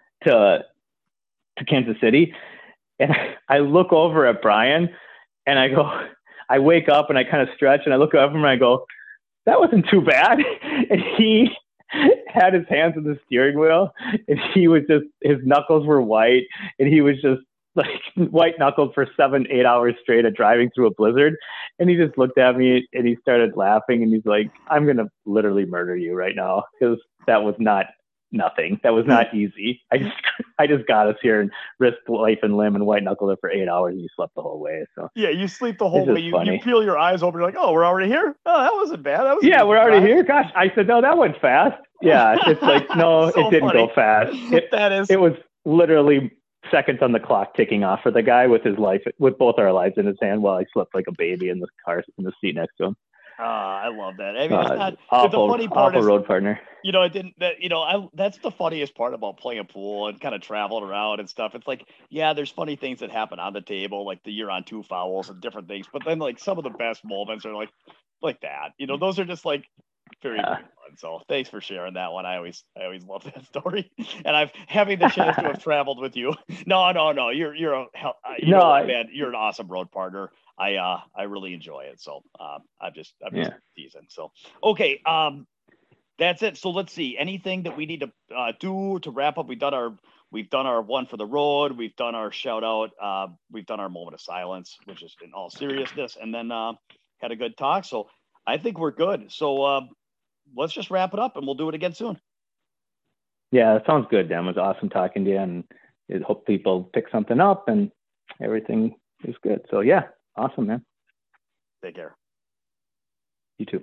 Kansas City. And I look over at Brian and I wake up and I kind of stretch and I look over him and I go, that wasn't too bad. And he had his hands on the steering wheel and his knuckles were white and he was just like white knuckled for 7-8 hours straight of driving through a blizzard. And he just looked at me and he started laughing and he's like, I'm going to literally murder you right now. Because that was not nothing. That was not easy. I just got us here and risked life and limb and white knuckled it for 8 hours and you slept the whole way. So yeah, you sleep the whole way. You peel your eyes open. You're like, oh, we're already here. Oh, that wasn't bad. We're already here. Gosh, I said, no, that went fast. Yeah, it's like, no, so it didn't go fast. It was literally seconds on the clock ticking off for the guy with both our lives in his hand while I slept like a baby in the seat next to him. I love that. I mean, it's not awful, the funny part awful is, road partner. That's the funniest part about playing pool and kind of traveling around and stuff. It's like, yeah, there's funny things that happen on the table, like the you're on 2 fouls and different things. But then like some of the best moments are like that. Those are just like very fun. So thanks for sharing that one. I always love that story. And having the chance to have traveled with you. No. You're an awesome road partner. I really enjoy it. So I'm just teasing. So okay, that's it. So let's see. Anything that we need to do to wrap up? we've done our one for the road. We've done our shout out. We've done our moment of silence, which is in all seriousness, and then had a good talk. So I think we're good. So let's just wrap it up, and we'll do it again soon. Yeah, that sounds good, Dan. It was awesome talking to you, and I hope people pick something up and everything is good. So yeah, awesome, man. Take care.